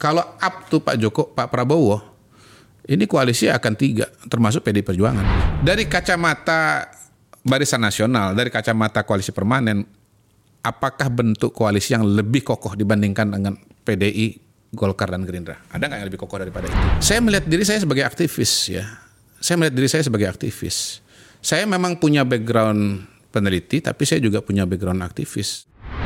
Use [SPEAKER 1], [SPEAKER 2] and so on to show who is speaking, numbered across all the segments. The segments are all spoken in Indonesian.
[SPEAKER 1] kalau up to Pak Prabowo, ini koalisi akan 3, termasuk PDI Perjuangan. Dari kacamata Barisan Nasional, dari kacamata koalisi permanen, apakah bentuk koalisi yang lebih kokoh dibandingkan dengan PDI, Golkar, dan Gerindra? Ada nggak yang lebih kokoh daripada itu? Saya melihat diri saya sebagai aktivis ya. Saya memang punya background peneliti, tapi saya juga punya background aktivis.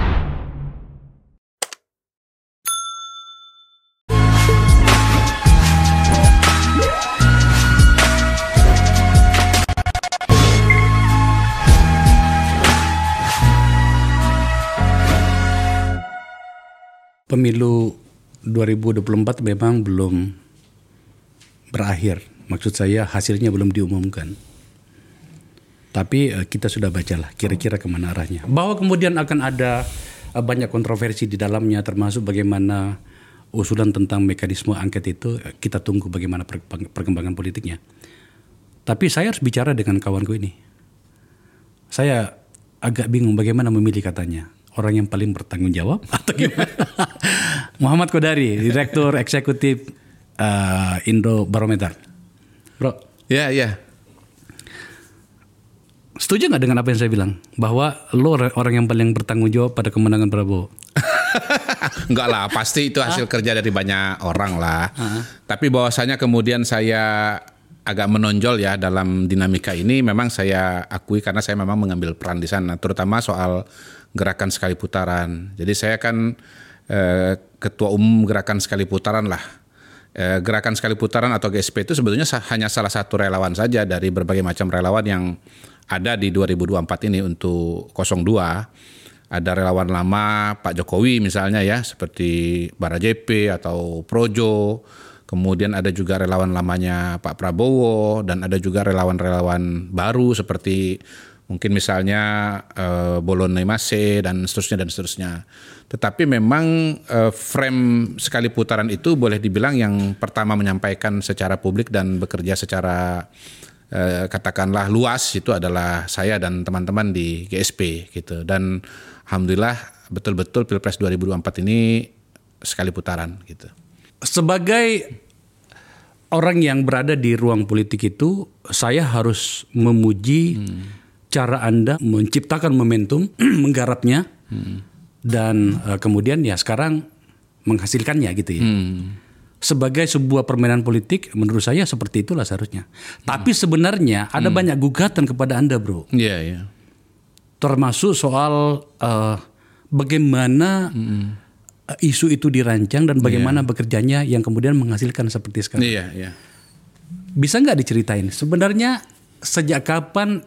[SPEAKER 2] Pemilu 2024 memang belum berakhir. Maksud saya hasilnya belum diumumkan. Tapi kita sudah bacalah kira-kira kemana arahnya. Bahwa kemudian akan ada banyak kontroversi di dalamnya, termasuk bagaimana usulan tentang mekanisme angket itu, kita tunggu bagaimana perkembangan politiknya. Tapi saya harus bicara dengan kawanku ini. Saya agak bingung bagaimana memilih katanya. Orang yang paling bertanggung jawab atau gimana? Muhammad Kodari, Direktur Eksekutif Indobarometer. Bro.
[SPEAKER 1] Ya.
[SPEAKER 2] Setuju nggak dengan apa yang saya bilang? Bahwa lo orang yang paling bertanggung jawab pada kemenangan Prabowo?
[SPEAKER 1] Enggak lah, pasti itu hasil kerja dari banyak orang lah. Tapi bahwasanya kemudian saya agak menonjol ya dalam dinamika ini, memang saya akui karena saya memang mengambil peran di sana, terutama soal gerakan sekali putaran. Jadi saya kan ketua umum gerakan sekali putaran lah. Gerakan sekali putaran atau GSP itu sebetulnya hanya salah satu relawan saja dari berbagai macam relawan yang ada di 2024 ini untuk 02. Ada relawan lama Pak Jokowi misalnya ya, seperti Bara JP atau Projo. Kemudian ada juga relawan lamanya Pak Prabowo, dan ada juga relawan-relawan baru seperti mungkin misalnya Bolon Mase dan seterusnya. Tetapi memang frame sekali putaran itu boleh dibilang yang pertama menyampaikan secara publik dan bekerja secara katakanlah luas itu adalah saya dan teman-teman di GSP gitu. Dan alhamdulillah betul-betul Pilpres 2024 ini sekali putaran gitu.
[SPEAKER 2] Sebagai orang yang berada di ruang politik itu, saya harus memuji cara Anda menciptakan momentum, menggarapnya, dan kemudian ya sekarang menghasilkannya gitu ya. Sebagai sebuah permainan politik, menurut saya seperti itulah seharusnya. Tapi sebenarnya ada banyak gugatan kepada Anda, bro.
[SPEAKER 1] Iya.
[SPEAKER 2] Termasuk soal bagaimana isu itu dirancang dan bagaimana bekerjanya yang kemudian menghasilkan seperti sekarang.
[SPEAKER 1] Iya.
[SPEAKER 2] Bisa nggak diceritain sebenarnya sejak kapan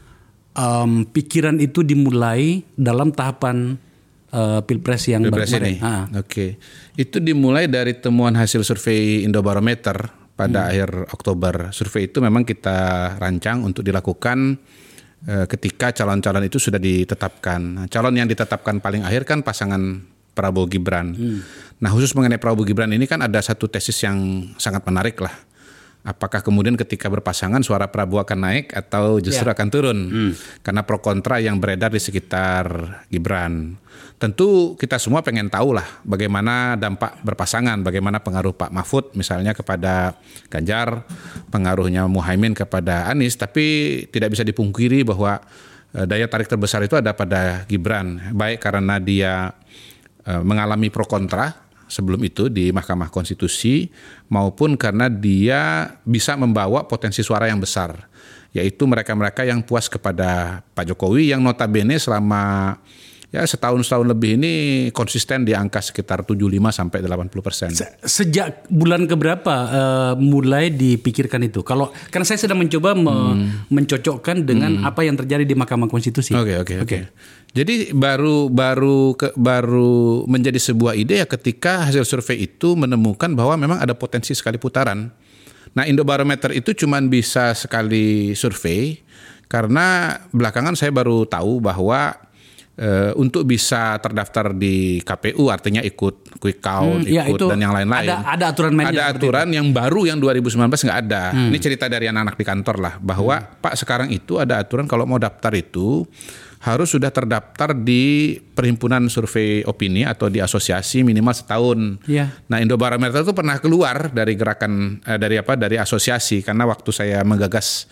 [SPEAKER 2] pikiran itu dimulai dalam tahapan Pilpres yang
[SPEAKER 1] ini? Oke. Itu dimulai dari temuan hasil survei Indobarometer pada akhir Oktober. Survei itu memang kita rancang untuk dilakukan ketika calon-calon itu sudah ditetapkan. Calon yang ditetapkan paling akhir kan pasangan Prabowo Gibran. Nah, khusus mengenai Prabowo Gibran ini kan ada satu tesis yang sangat menarik lah. Apakah kemudian ketika berpasangan suara Prabowo akan naik atau justru akan turun? Karena pro kontra yang beredar di sekitar Gibran. Tentu kita semua pengen tahu lah bagaimana dampak berpasangan, bagaimana pengaruh Pak Mahfud misalnya kepada Ganjar, pengaruhnya Muhaimin kepada Anies, tapi tidak bisa dipungkiri bahwa daya tarik terbesar itu ada pada Gibran, baik karena dia mengalami pro kontra sebelum itu di Mahkamah Konstitusi maupun karena dia bisa membawa potensi suara yang besar, yaitu mereka-mereka yang puas kepada Pak Jokowi yang notabene selama setahun lebih ini konsisten di angka sekitar 75 sampai 80%.
[SPEAKER 2] Sejak bulan keberapa mulai dipikirkan itu? Karena saya sedang mencoba mencocokkan dengan apa yang terjadi di Mahkamah Konstitusi.
[SPEAKER 1] Oke. Jadi baru menjadi sebuah ide ya ketika hasil survei itu menemukan bahwa memang ada potensi sekali putaran. Nah, Indobarometer itu cuma bisa sekali survei karena belakangan saya baru tahu bahwa untuk bisa terdaftar di KPU artinya ikut quick count, dan yang lain-lain.
[SPEAKER 2] Ada aturan mainnya.
[SPEAKER 1] Ada aturan yang baru yang 2019 nggak ada. Ini cerita dari anak-anak di kantor lah bahwa Pak sekarang itu ada aturan kalau mau daftar itu harus sudah terdaftar di perhimpunan survei opini atau di asosiasi minimal setahun.
[SPEAKER 2] Iya.
[SPEAKER 1] Nah, Indobarometer itu pernah keluar dari gerakan dari asosiasi karena waktu saya menggagas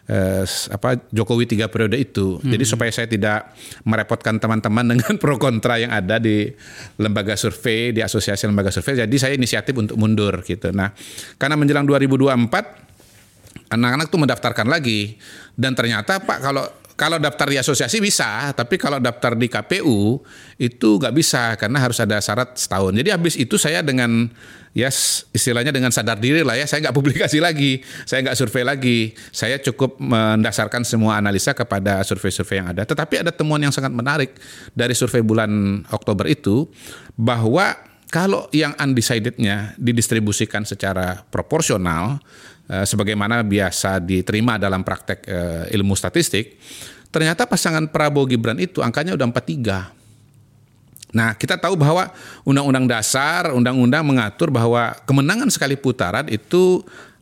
[SPEAKER 1] Jokowi 3 periode itu. Jadi supaya saya tidak merepotkan teman-teman dengan pro kontra yang ada di lembaga survei, di asosiasi lembaga survei, jadi saya inisiatif untuk mundur gitu. Nah, karena menjelang 2024 anak-anak tuh mendaftarkan lagi, dan ternyata Pak kalau daftar di asosiasi bisa, tapi kalau daftar di KPU itu nggak bisa karena harus ada syarat setahun. Jadi habis itu saya dengan istilahnya dengan sadar diri lah ya, saya nggak publikasi lagi, saya nggak survei lagi, saya cukup mendasarkan semua analisa kepada survei-survei yang ada. Tetapi ada temuan yang sangat menarik dari survei bulan Oktober itu, bahwa kalau yang undecided-nya didistribusikan secara proporsional, sebagaimana biasa diterima dalam praktek ilmu statistik, ternyata pasangan Prabowo Gibran itu angkanya udah 43. Nah, kita tahu bahwa Undang-Undang Dasar, Undang-Undang mengatur bahwa kemenangan sekali putaran itu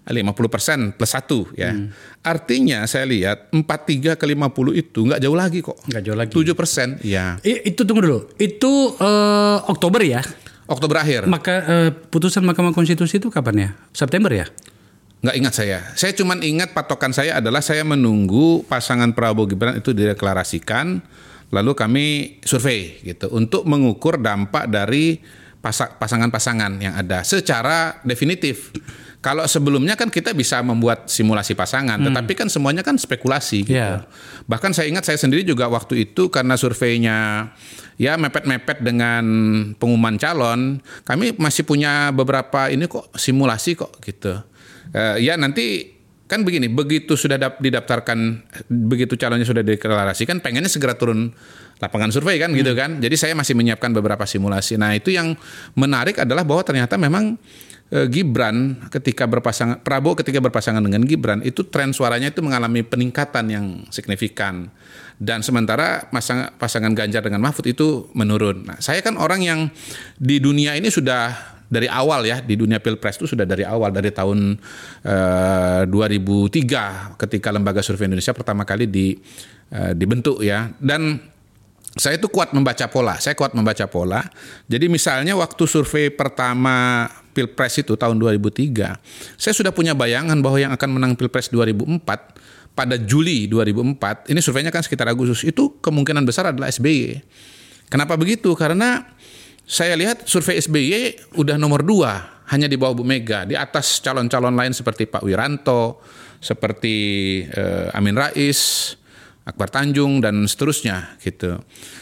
[SPEAKER 1] 50% plus 1 ya. Artinya saya lihat 43 ke 50 itu nggak jauh lagi kok.
[SPEAKER 2] Nggak jauh lagi.
[SPEAKER 1] 7%. Ya.
[SPEAKER 2] Itu tunggu dulu. Itu Oktober ya?
[SPEAKER 1] Oktober akhir.
[SPEAKER 2] Maka putusan Mahkamah Konstitusi itu kapan ya? September ya?
[SPEAKER 1] Nggak ingat saya. Saya cuma ingat patokan saya adalah saya menunggu pasangan Prabowo Gibran itu dideklarasikan, lalu kami survei gitu untuk mengukur dampak dari pasangan-pasangan yang ada secara definitif. Kalau sebelumnya kan kita bisa membuat simulasi pasangan, tetapi kan semuanya kan spekulasi gitu.
[SPEAKER 2] Yeah.
[SPEAKER 1] Bahkan saya ingat saya sendiri juga waktu itu karena surveinya ya mepet-mepet dengan pengumuman calon, kami masih punya beberapa ini kok simulasi kok gitu. Ya nanti kan begini, begitu sudah didaftarkan, begitu calonnya sudah dideklarasikan, pengennya segera turun lapangan survei kan gitu kan. Jadi saya masih menyiapkan beberapa simulasi. Nah itu yang menarik adalah bahwa ternyata memang Gibran Prabowo ketika berpasangan dengan Gibran itu tren suaranya itu mengalami peningkatan yang signifikan. Dan sementara pasangan Ganjar dengan Mahfud itu menurun. Nah, saya kan orang yang di dunia ini sudah dari awal ya, di dunia pilpres itu sudah dari awal, dari tahun 2003 ketika Lembaga Survei Indonesia pertama kali dibentuk ya. Dan saya itu kuat membaca pola. Jadi misalnya waktu survei pertama Pilpres itu tahun 2003, saya sudah punya bayangan bahwa yang akan menang Pilpres 2004 pada Juli 2004, ini surveinya kan sekitar Agustus, itu kemungkinan besar adalah SBY. Kenapa begitu? Karena saya lihat survei SBY udah nomor 2, hanya di bawah Bu Mega, di atas calon-calon lain seperti Pak Wiranto, seperti Amin Rais, Akbar Tanjung dan seterusnya gitu.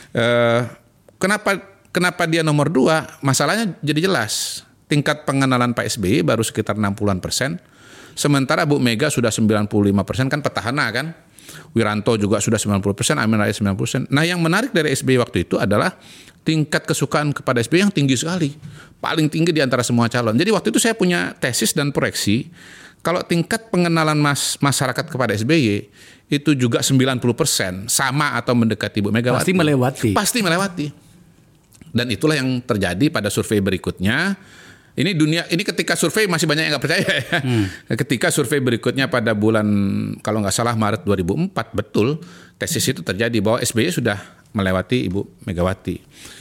[SPEAKER 1] Kenapa dia nomor 2? Masalahnya jadi jelas. Tingkat pengenalan Pak SBY baru sekitar 60%. Sementara Bu Mega sudah 95%, kan petahana kan. Wiranto juga sudah 90%, Amin Rais 90%. Nah, yang menarik dari SBY waktu itu adalah tingkat kesukaan kepada SBY yang tinggi sekali. Paling tinggi di antara semua calon. Jadi waktu itu saya punya tesis dan proyeksi, kalau tingkat pengenalan masyarakat kepada SBY itu juga 90%, sama atau mendekati Bu Megawati. Pasti melewati. Dan itulah yang terjadi pada survei berikutnya. Ini ketika survei masih banyak yang nggak percaya ya. Ketika survei berikutnya pada bulan kalau nggak salah Maret 2004, betul tesis itu terjadi bahwa SBY sudah melewati Ibu Megawati.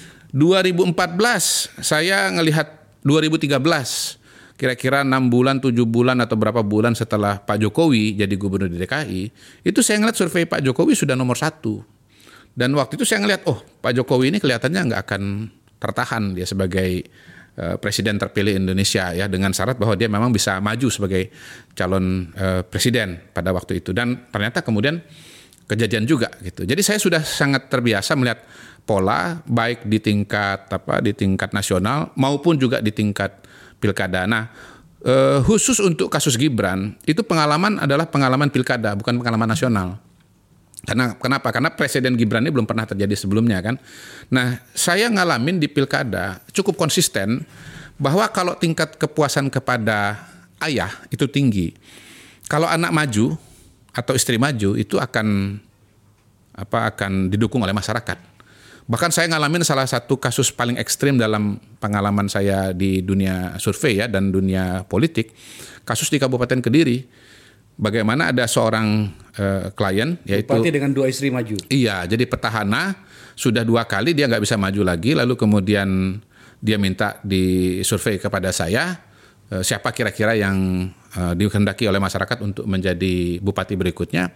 [SPEAKER 1] 2014 saya ngelihat 2013 kira-kira 6 bulan, 7 bulan atau berapa bulan setelah Pak Jokowi jadi gubernur di DKI, itu saya ngelihat survei Pak Jokowi sudah nomor 1. Dan waktu itu saya ngelihat, Pak Jokowi ini kelihatannya nggak akan tertahan dia sebagai presiden terpilih Indonesia ya, dengan syarat bahwa dia memang bisa maju sebagai calon presiden pada waktu itu. Dan ternyata kemudian kejadian juga gitu. Jadi saya sudah sangat terbiasa melihat pola baik di tingkat nasional maupun juga di tingkat pilkada. Nah, khusus untuk kasus Gibran itu pengalaman adalah pengalaman pilkada, bukan pengalaman nasional. Kenapa? Karena presiden Gibran ini belum pernah terjadi sebelumnya kan. Nah, saya ngalamin di pilkada cukup konsisten bahwa kalau tingkat kepuasan kepada ayah itu tinggi, kalau anak maju atau istri maju itu akan didukung oleh masyarakat. Bahkan saya ngalamin salah satu kasus paling ekstrim dalam pengalaman saya di dunia survei ya dan dunia politik, kasus di Kabupaten Kediri. bagaimana ada seorang klien yaitu
[SPEAKER 2] Bupati dengan 2 istri maju.
[SPEAKER 1] Iya, jadi petahana sudah 2 kali dia nggak bisa maju lagi, lalu kemudian dia minta disurvei kepada saya siapa kira-kira yang dikehendaki oleh masyarakat untuk menjadi bupati berikutnya.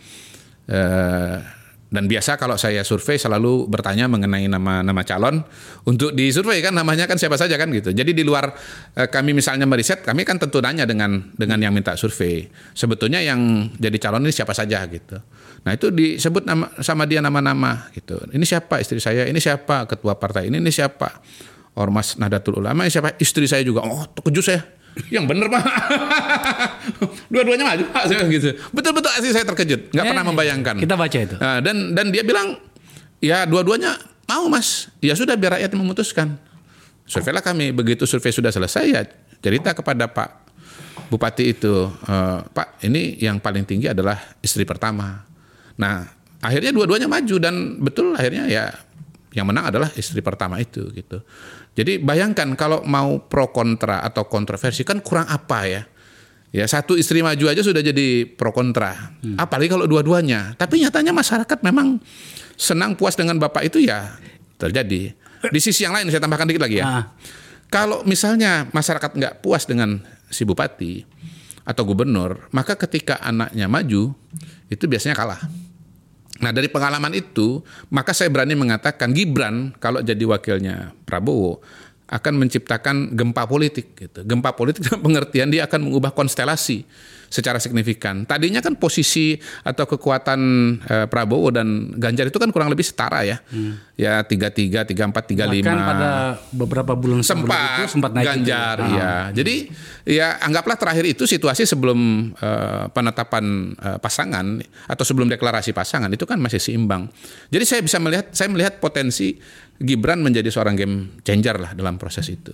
[SPEAKER 1] Dan biasa kalau saya survei selalu bertanya mengenai nama calon untuk disurvei kan, namanya kan siapa saja kan gitu. Jadi di luar kami misalnya meriset, kami kan tentu nanya dengan yang minta survei. Sebetulnya yang jadi calon ini siapa saja gitu. Nah itu disebut sama dia nama-nama gitu. Ini siapa istri saya, ini siapa ketua partai ini siapa Ormas Nahdlatul Ulama, ini siapa istri saya juga. Oh terkejut saya. Yang bener Pak. Dua-duanya maju Pak gitu. Betul-betul asli saya terkejut, nggak pernah membayangkan.
[SPEAKER 2] Kita baca itu.
[SPEAKER 1] Dan dia bilang ya dua-duanya mau Mas. Ya sudah biar rakyat memutuskan. Surveilah kami. Begitu survei sudah selesai ya cerita kepada Pak Bupati itu, Pak ini yang paling tinggi adalah istri pertama. Nah akhirnya dua-duanya maju dan betul akhirnya ya yang menang adalah istri pertama itu gitu. Jadi bayangkan kalau mau pro kontra atau kontroversi kan kurang apa ya. Ya satu istri maju aja sudah jadi pro kontra. Apalagi kalau dua-duanya. Tapi nyatanya masyarakat memang senang puas dengan Bapak itu ya terjadi. Di sisi yang lain saya tambahkan dikit lagi ya. Kalau misalnya masyarakat nggak puas dengan si bupati atau gubernur, maka ketika anaknya maju itu biasanya kalah. Nah dari pengalaman itu, maka saya berani mengatakan Gibran kalau jadi wakilnya Prabowo akan menciptakan gempa politik. Gitu. Gempa politik dalam pengertian dia akan mengubah konstelasi secara signifikan. Tadinya kan posisi atau kekuatan Prabowo dan Ganjar itu kan kurang lebih setara ya. Ya 33, 34, 35.
[SPEAKER 2] Bahkan pada beberapa bulan sebelum itu sempat naik
[SPEAKER 1] Ganjar ya. Jadi ya anggaplah terakhir itu situasi sebelum penetapan pasangan atau sebelum deklarasi pasangan itu kan masih seimbang. Jadi saya melihat potensi Gibran menjadi seorang game changer lah dalam proses itu.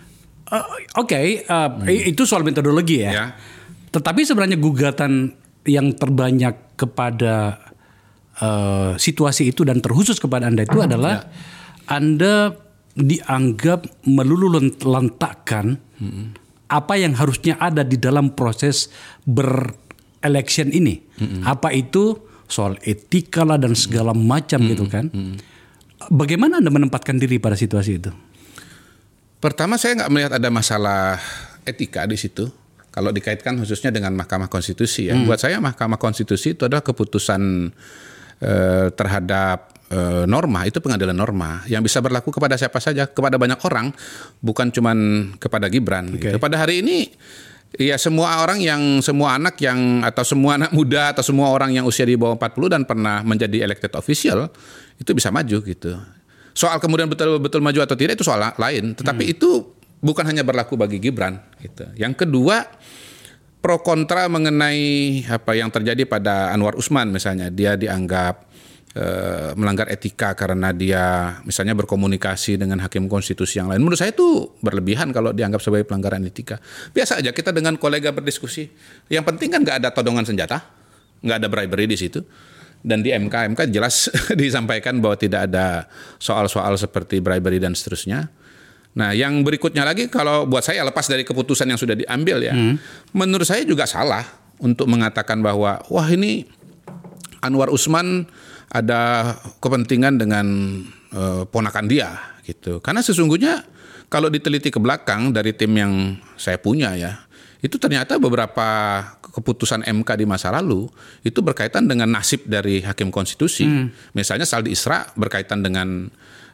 [SPEAKER 2] Itu soal metodologi ya. Tetapi sebenarnya gugatan yang terbanyak kepada situasi itu dan terkhusus kepada Anda itu adalah Anda dianggap melulu lantakkan apa yang harusnya ada di dalam proses berelection ini. Apa itu soal etika lah dan segala macam gitu kan. Bagaimana Anda menempatkan diri pada situasi itu?
[SPEAKER 1] Pertama saya nggak melihat ada masalah etika di situ. Kalau dikaitkan khususnya dengan Mahkamah Konstitusi ya. Buat saya Mahkamah Konstitusi itu adalah keputusan terhadap norma, itu pengadilan norma yang bisa berlaku kepada siapa saja, kepada banyak orang, bukan cuman kepada Gibran. Gitu. Pada hari ini ya semua anak yang atau semua anak muda atau semua orang yang usia di bawah 40 dan pernah menjadi elected official itu bisa maju gitu. Soal kemudian betul-betul maju atau tidak itu soal lain, tetapi itu bukan hanya berlaku bagi Gibran gitu. Yang kedua, pro kontra mengenai apa yang terjadi pada Anwar Usman misalnya, dia dianggap melanggar etika karena dia misalnya berkomunikasi dengan hakim konstitusi yang lain. Menurut saya itu berlebihan kalau dianggap sebagai pelanggaran etika. Biasa aja kita dengan kolega berdiskusi. Yang penting kan nggak ada todongan senjata, nggak ada bribery di situ. Dan di MK jelas disampaikan bahwa tidak ada soal-soal seperti bribery dan seterusnya. Nah yang berikutnya lagi kalau buat saya lepas dari keputusan yang sudah diambil ya, menurut saya juga salah untuk mengatakan bahwa wah ini Anwar Usman ada kepentingan dengan ponakan dia gitu. Karena sesungguhnya kalau diteliti ke belakang dari tim yang saya punya ya, itu ternyata beberapa keputusan MK di masa lalu itu berkaitan dengan nasib dari hakim konstitusi. Misalnya Saldi Isra berkaitan dengan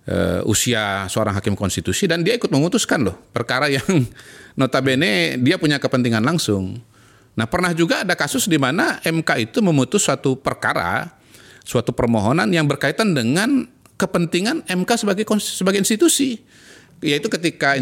[SPEAKER 1] usia seorang hakim konstitusi dan dia ikut memutuskan loh perkara yang notabene dia punya kepentingan langsung. Nah pernah juga ada kasus di mana MK itu memutus suatu perkara, suatu permohonan yang berkaitan dengan kepentingan MK sebagai institusi. Yaitu ketika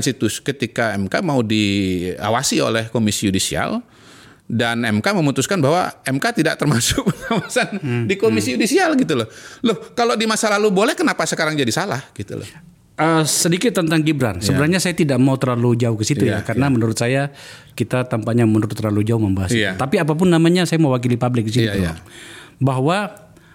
[SPEAKER 1] MK mau diawasi oleh Komisi Yudisial dan MK memutuskan bahwa MK tidak termasuk pengawasan di Komisi Yudisial gitu loh. Loh, kalau di masa lalu boleh kenapa sekarang jadi salah gitu loh.
[SPEAKER 2] Sedikit tentang Gibran. Sebenarnya saya tidak mau terlalu jauh ke situ ya karena menurut saya kita tampaknya terlalu jauh membahas. Tapi apapun namanya saya mewakili publik di situ. Bahwa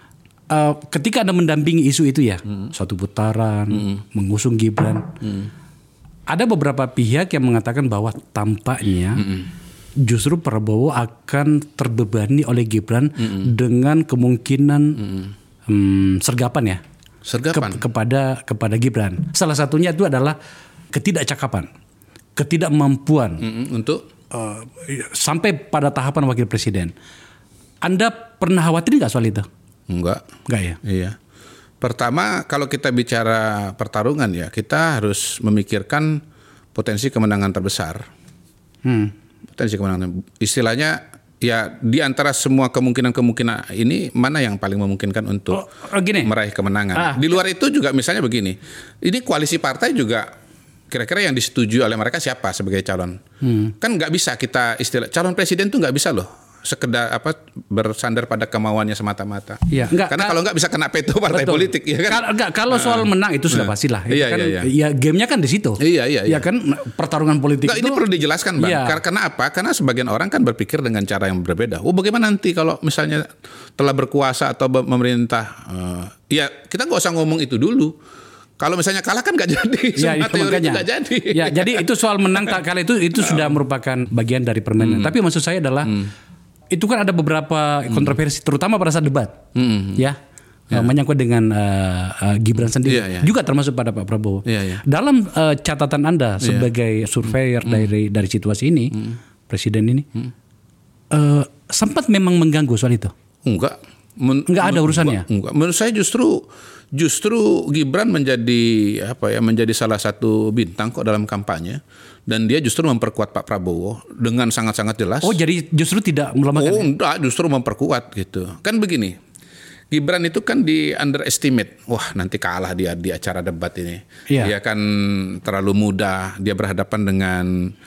[SPEAKER 2] ketika Anda mendampingi isu itu ya, suatu putaran, mengusung Gibran, ada beberapa pihak yang mengatakan bahwa tampaknya justru Prabowo akan terbebani oleh Gibran dengan kemungkinan sergapan ya.
[SPEAKER 1] Sergapan
[SPEAKER 2] kepada Gibran. Salah satunya itu adalah ketidakcakapan, ketidakmampuan
[SPEAKER 1] untuk
[SPEAKER 2] sampai pada tahapan wakil presiden. Anda pernah khawatir nggak soal itu?
[SPEAKER 1] Enggak
[SPEAKER 2] ya?
[SPEAKER 1] Iya. Pertama, kalau kita bicara pertarungan ya, kita harus memikirkan potensi kemenangan terbesar. Potensi kemenangan. Istilahnya ya, di antara semua kemungkinan ini mana yang paling memungkinkan untuk meraih kemenangan. Di luar itu juga misalnya begini. Ini koalisi partai juga kira-kira yang disetujui oleh mereka siapa sebagai calon. Kan nggak bisa kita calon presiden tuh nggak bisa loh sekedar bersandar pada kemauannya semata-mata.
[SPEAKER 2] Ya,
[SPEAKER 1] karena kalau nggak bisa kena veto partai politik, ya kan?
[SPEAKER 2] Kalau soal menang itu sudah pastilah. Ya gamenya kan di situ.
[SPEAKER 1] Iya.
[SPEAKER 2] Ya kan pertarungan politik itu.
[SPEAKER 1] Ini perlu dijelaskan, Bang. Karena apa? Karena sebagian orang kan berpikir dengan cara yang berbeda. Bagaimana nanti kalau misalnya telah berkuasa atau memerintah? Ya kita nggak usah ngomong itu dulu. Kalau misalnya kalah kan nggak jadi, semua teori itu nggak jadi.
[SPEAKER 2] Ya, jadi itu soal menang tak kalah itu sudah merupakan bagian dari permainan. Tapi maksud saya adalah itu kan ada beberapa kontroversi, terutama pada saat debat, menyangkut dengan Gibran sendiri, juga termasuk pada Pak Prabowo. Dalam catatan Anda sebagai surveyor dari situasi ini, presiden ini, sempat memang mengganggu soal itu?
[SPEAKER 1] Enggak ada
[SPEAKER 2] urusannya.
[SPEAKER 1] Enggak. Menurut saya justru Gibran menjadi salah satu bintang kok dalam kampanye, dan dia justru memperkuat Pak Prabowo dengan sangat-sangat jelas.
[SPEAKER 2] Oh, jadi justru tidak melemahkan?
[SPEAKER 1] Enggak, justru memperkuat gitu. Kan begini, Gibran itu kan di underestimate. Wah, nanti kalah dia di acara debat ini. Dia kan terlalu muda, dia berhadapan dengan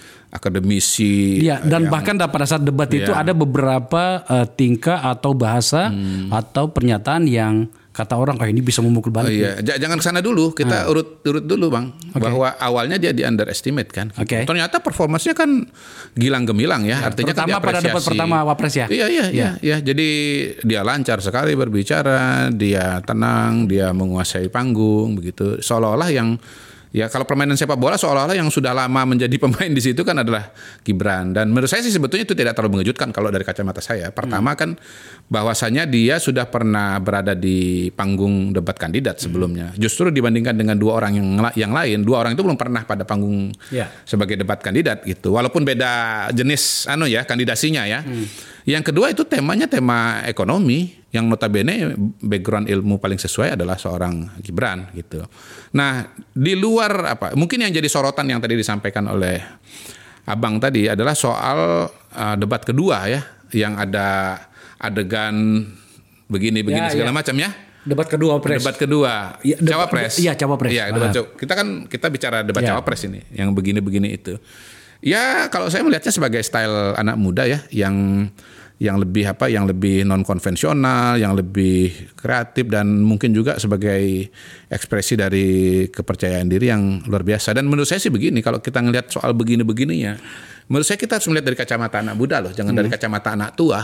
[SPEAKER 1] akademisi.
[SPEAKER 2] Dan bahkan pada saat debat itu ada beberapa tingkah atau bahasa atau pernyataan yang kata orang ini bisa memukul balik.
[SPEAKER 1] Jangan ke sana dulu, kita urut dulu, Bang. Bahwa awalnya dia di underestimate kan. Ternyata performanya kan gilang gemilang ya. Artinya
[SPEAKER 2] terutama
[SPEAKER 1] kan
[SPEAKER 2] pada debat pertama Wapres ya.
[SPEAKER 1] Iya. Jadi dia lancar sekali berbicara, dia tenang, dia menguasai panggung begitu. Seolah-olah kalau permainan sepak bola seolah-olah yang sudah lama menjadi pemain di situ kan adalah Gibran. Dan menurut saya sih sebetulnya itu tidak terlalu mengejutkan kalau dari kacamata saya. Pertama kan bahwasanya dia sudah pernah berada di panggung debat kandidat sebelumnya. Justru dibandingkan dengan dua orang yang lain, dua orang itu belum pernah pada panggung sebagai debat kandidat gitu. Walaupun beda jenis kandidasinya ya. Yang kedua itu temanya tema ekonomi, yang notabene background ilmu paling sesuai adalah seorang Gibran gitu. Nah, di luar mungkin yang jadi sorotan yang tadi disampaikan oleh Abang tadi adalah soal debat kedua ya, yang ada adegan begini segala macam ya.
[SPEAKER 2] Debat kedua
[SPEAKER 1] Cawapres.
[SPEAKER 2] Iya, Cawapres.
[SPEAKER 1] Iya, kita bicara debat Cawapres ini, yang begini itu. Ya, kalau saya melihatnya sebagai style anak muda ya, yang lebih non konvensional, yang lebih kreatif, dan mungkin juga sebagai ekspresi dari kepercayaan diri yang luar biasa. Dan menurut saya sih begini, kalau kita ngelihat soal begini-begininya, menurut saya kita harus melihat dari kacamata anak muda loh, jangan dari kacamata anak tua.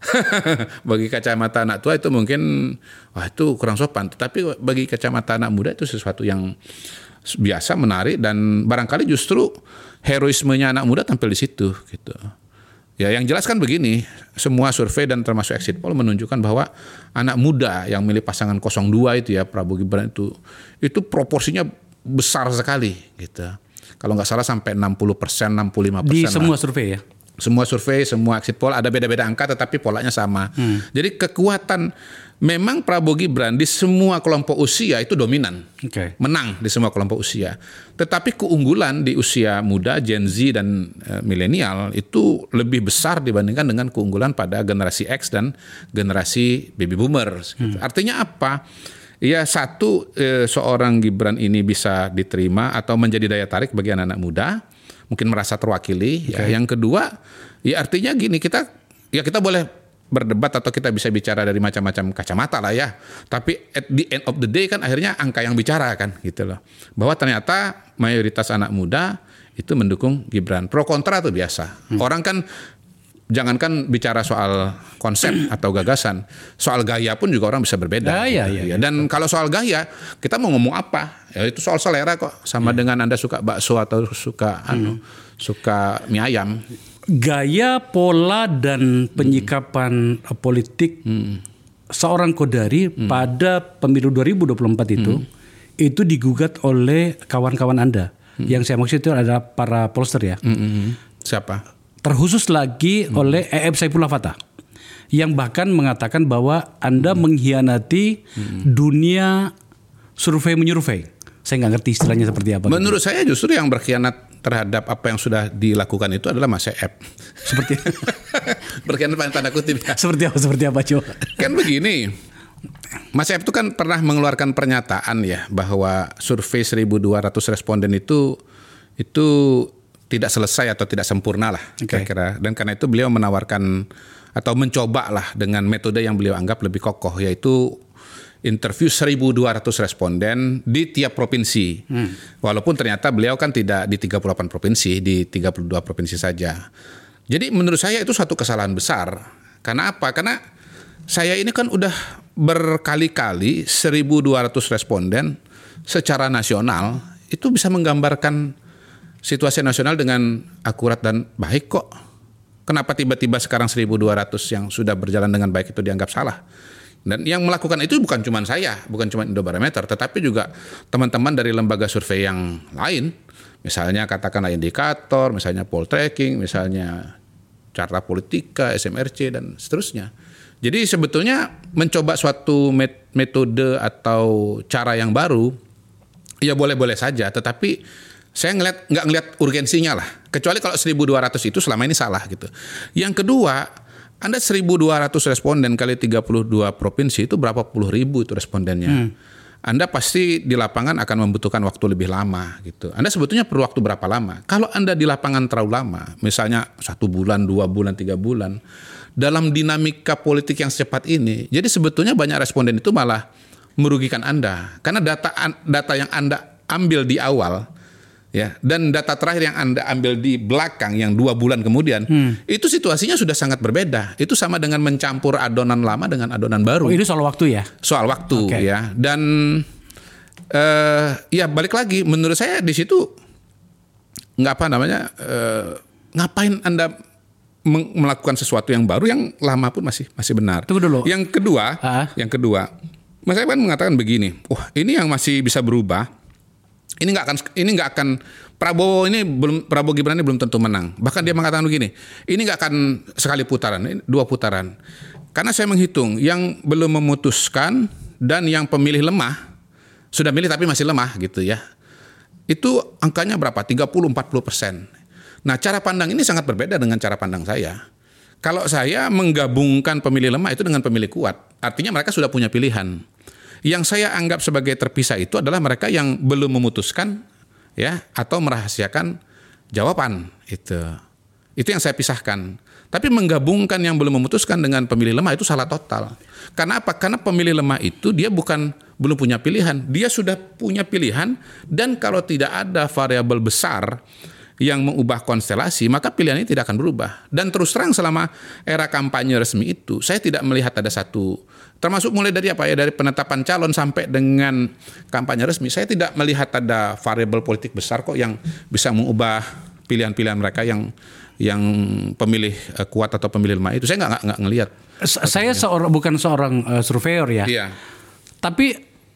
[SPEAKER 1] Bagi kacamata anak tua itu mungkin itu kurang sopan, tetapi bagi kacamata anak muda itu sesuatu yang biasa, menarik, dan barangkali justru heroismenya anak muda tampil di situ gitu. Ya, yang jelas kan begini, semua survei dan termasuk exit poll menunjukkan bahwa anak muda yang milih pasangan 02 itu ya, Prabowo Gibran itu proporsinya besar sekali gitu. Kalau nggak salah sampai 60%, 65%.
[SPEAKER 2] Di semua survei ya?
[SPEAKER 1] Semua survei, semua exit poll, ada beda-beda angka tetapi polanya sama. Jadi kekuatan memang Prabowo Gibran di semua kelompok usia itu dominan. Menang di semua kelompok usia. Tetapi keunggulan di usia muda, Gen Z dan milenial itu lebih besar dibandingkan dengan keunggulan pada generasi X dan generasi baby boomers. Artinya apa? Ya, satu, seorang Gibran ini bisa diterima atau menjadi daya tarik bagi anak-anak muda, mungkin merasa terwakili. Ya. Yang kedua, ya artinya gini, kita boleh berdebat atau kita bisa bicara dari macam-macam kacamata lah ya. Tapi at the end of the day kan akhirnya angka yang bicara kan gitu loh. Bahwa ternyata mayoritas anak muda itu mendukung Gibran. Pro kontra itu biasa. Orang kan jangankan bicara soal konsep atau gagasan, soal gaya pun juga orang bisa berbeda. Dan kalau soal gaya, kita mau ngomong apa? Ya itu soal selera kok. Sama dengan Anda suka bakso atau suka suka mie ayam.
[SPEAKER 2] gaya, pola dan penyikapan politik seorang Kodari pada pemilu 2024 itu digugat oleh kawan-kawan Anda. Yang saya maksud itu adalah para pollster ya.
[SPEAKER 1] Siapa?
[SPEAKER 2] Terkhusus lagi oleh E.F. Saifullah Fatah, yang bahkan mengatakan bahwa Anda mengkhianati dunia survei menyurvei. Saya nggak ngerti istilahnya seperti apa.
[SPEAKER 1] Menurut saya justru yang berkhianat terhadap apa yang sudah dilakukan itu adalah Mas E.F.
[SPEAKER 2] Seperti
[SPEAKER 1] berkhianat tanda kutip ya.
[SPEAKER 2] Seperti apa coba?
[SPEAKER 1] Kan begini, Mas E.F. itu kan pernah mengeluarkan pernyataan ya bahwa survei 1.200 responden itu tidak selesai atau tidak sempurna lah kira-kira. Dan karena itu beliau menawarkan atau mencoba lah dengan metode yang beliau anggap lebih kokoh, yaitu interview 1.200 responden di tiap provinsi. Walaupun ternyata beliau kan tidak di 38 provinsi, di 32 provinsi saja. Jadi menurut saya itu suatu kesalahan besar. Karena apa? Karena saya ini kan udah berkali-kali 1.200 responden secara nasional itu bisa menggambarkan situasi nasional dengan akurat dan baik kok. Kenapa tiba-tiba sekarang 1.200 yang sudah berjalan dengan baik itu dianggap salah? Dan yang melakukan itu bukan cuma saya, bukan cuma Indobarometer, tetapi juga teman-teman dari lembaga survei yang lain. Misalnya katakanlah Indikator, misalnya Poltreking, misalnya Carta Politika, SMRC, dan seterusnya. Jadi sebetulnya mencoba suatu metode atau cara yang baru, ya boleh-boleh saja, tetapi saya nggak ngeliat urgensinya lah. Kecuali kalau 1.200 itu selama ini salah gitu. Yang kedua, Anda 1.200 responden kali 32 provinsi itu berapa puluh ribu itu respondennya. Anda pasti di lapangan akan membutuhkan waktu lebih lama gitu. Anda sebetulnya perlu waktu berapa lama? Kalau Anda di lapangan terlalu lama, misalnya 1 bulan, 2 bulan, 3 bulan, dalam dinamika politik yang secepat ini, jadi sebetulnya banyak responden itu malah merugikan Anda. Karena data yang Anda ambil di awal, ya, dan data terakhir yang Anda ambil di belakang yang 2 bulan kemudian, itu situasinya sudah sangat berbeda. Itu sama dengan mencampur adonan lama dengan adonan baru.
[SPEAKER 2] Oh, ini soal waktu ya?
[SPEAKER 1] Soal waktu ya. Dan ya balik lagi, menurut saya di situ ngapain Anda melakukan sesuatu yang baru yang lama pun masih benar.
[SPEAKER 2] Tunggu dulu.
[SPEAKER 1] Yang kedua, Mas Evan mengatakan begini, wah ini yang masih bisa berubah. Ini nggak akan Prabowo Gibran ini belum tentu menang. Bahkan dia mengatakan begini, ini nggak akan sekali putaran, ini 2 putaran. Karena saya menghitung yang belum memutuskan dan yang pemilih lemah sudah milih tapi masih lemah gitu ya. Itu angkanya berapa? 30-40%. Nah, cara pandang ini sangat berbeda dengan cara pandang saya. Kalau saya menggabungkan pemilih lemah itu dengan pemilih kuat, artinya mereka sudah punya pilihan. Yang saya anggap sebagai terpisah itu adalah mereka yang belum memutuskan ya atau merahasiakan jawaban itu. Itu yang saya pisahkan. Tapi menggabungkan yang belum memutuskan dengan pemilih lemah itu salah total. Karena apa? Karena pemilih lemah itu dia belum punya pilihan, dia sudah punya pilihan, dan kalau tidak ada variabel besar yang mengubah konstelasi, maka pilihan ini tidak akan berubah. Dan terus terang selama era kampanye resmi itu, saya tidak melihat ada satu, termasuk mulai dari dari penetapan calon sampai dengan kampanye resmi, saya tidak melihat ada variabel politik besar kok yang bisa mengubah pilihan-pilihan mereka yang pemilih kuat atau pemilih lemah itu. Saya nggak ngelihat.
[SPEAKER 2] Saya bukan seorang surveyor ya.
[SPEAKER 1] Iya.
[SPEAKER 2] Tapi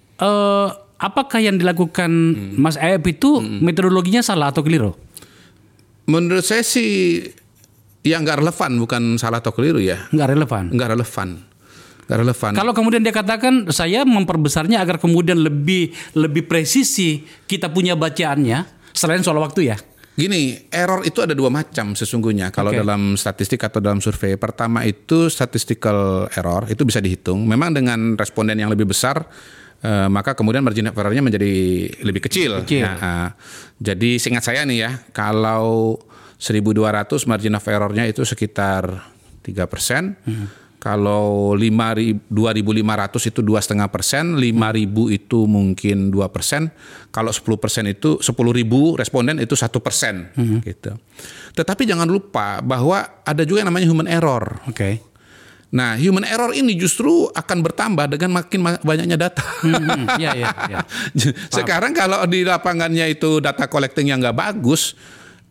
[SPEAKER 2] apakah yang dilakukan Mas Aep itu metodologinya salah atau keliru?
[SPEAKER 1] Menurut saya sih ya nggak relevan, bukan salah atau keliru ya.
[SPEAKER 2] Nggak relevan. Kalau kemudian dia katakan saya memperbesarnya agar kemudian lebih presisi kita punya bacaannya selain soal waktu ya.
[SPEAKER 1] Gini, error itu ada 2 macam sesungguhnya kalau dalam statistik atau dalam survei. Pertama itu statistical error, itu bisa dihitung. Memang dengan responden yang lebih besar, maka kemudian margin of error-nya menjadi lebih kecil. Nah, jadi seingat saya nih ya, kalau 1.200 margin of error-nya itu sekitar 3%. Kalau 2.500 itu 2,5%, 5.000 itu mungkin 2%. Kalau 10% itu 10.000 responden itu 1%. Gitu. Tetapi jangan lupa bahwa ada juga yang namanya human error. Nah, human error ini justru akan bertambah dengan makin banyaknya data.
[SPEAKER 2] Ya.
[SPEAKER 1] Sekarang kalau di lapangannya itu data collecting yang nggak bagus,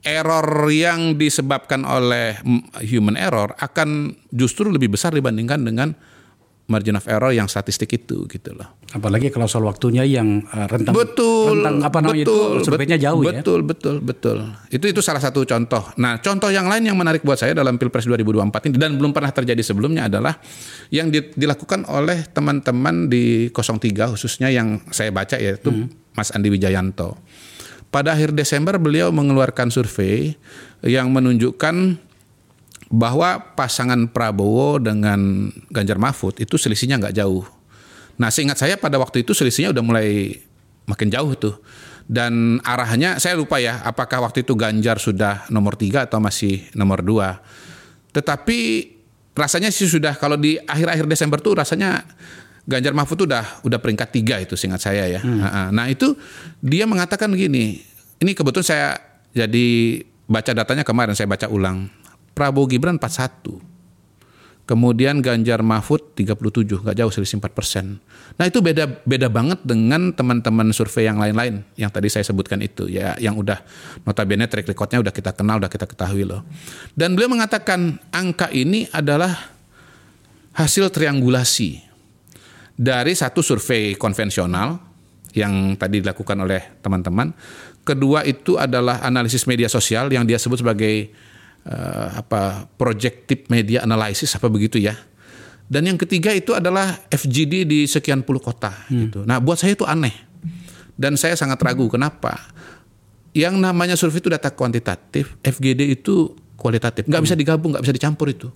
[SPEAKER 1] error yang disebabkan oleh human error akan justru lebih besar dibandingkan dengan margin of error yang statistik itu gitu loh.
[SPEAKER 2] Apalagi kalau soal waktunya yang rentang surveinya jauh ya.
[SPEAKER 1] Betul. Itu salah satu contoh. Nah, contoh yang lain yang menarik buat saya dalam Pilpres 2024 ini dan belum pernah terjadi sebelumnya adalah yang dilakukan oleh teman-teman di 03 khususnya yang saya baca yaitu Mas Andi Wijayanto. Pada akhir Desember beliau mengeluarkan survei yang menunjukkan bahwa pasangan Prabowo dengan Ganjar Mahfud itu selisihnya nggak jauh. Nah, seingat saya pada waktu itu selisihnya udah mulai makin jauh tuh. Dan arahnya saya lupa ya, apakah waktu itu Ganjar sudah nomor 3 atau masih nomor 2. Tetapi rasanya sih sudah, kalau di akhir-akhir Desember tuh rasanya Ganjar Mahfud udah peringkat 3 itu seingat saya ya. Nah itu dia mengatakan begini, ini kebetulan saya jadi baca datanya kemarin, saya baca ulang. Prabowo Gibran 41, kemudian Ganjar Mahfud 37, nggak jauh selisih 4%. Nah itu beda banget dengan teman-teman survei yang lain-lain yang tadi saya sebutkan itu ya, yang udah notabene track recordnya udah kita kenal, udah kita ketahui loh. Dan beliau mengatakan angka ini adalah hasil triangulasi dari satu survei konvensional yang tadi dilakukan oleh teman-teman. Kedua itu adalah analisis media sosial yang dia sebut sebagai projective media analysis apa begitu ya. Dan yang ketiga itu adalah FGD di sekian puluh kota gitu. Nah, buat saya itu aneh. Dan saya sangat ragu kenapa. Yang namanya survei itu data kuantitatif, FGD itu kualitatif. Nggak bisa digabung, nggak bisa dicampur itu.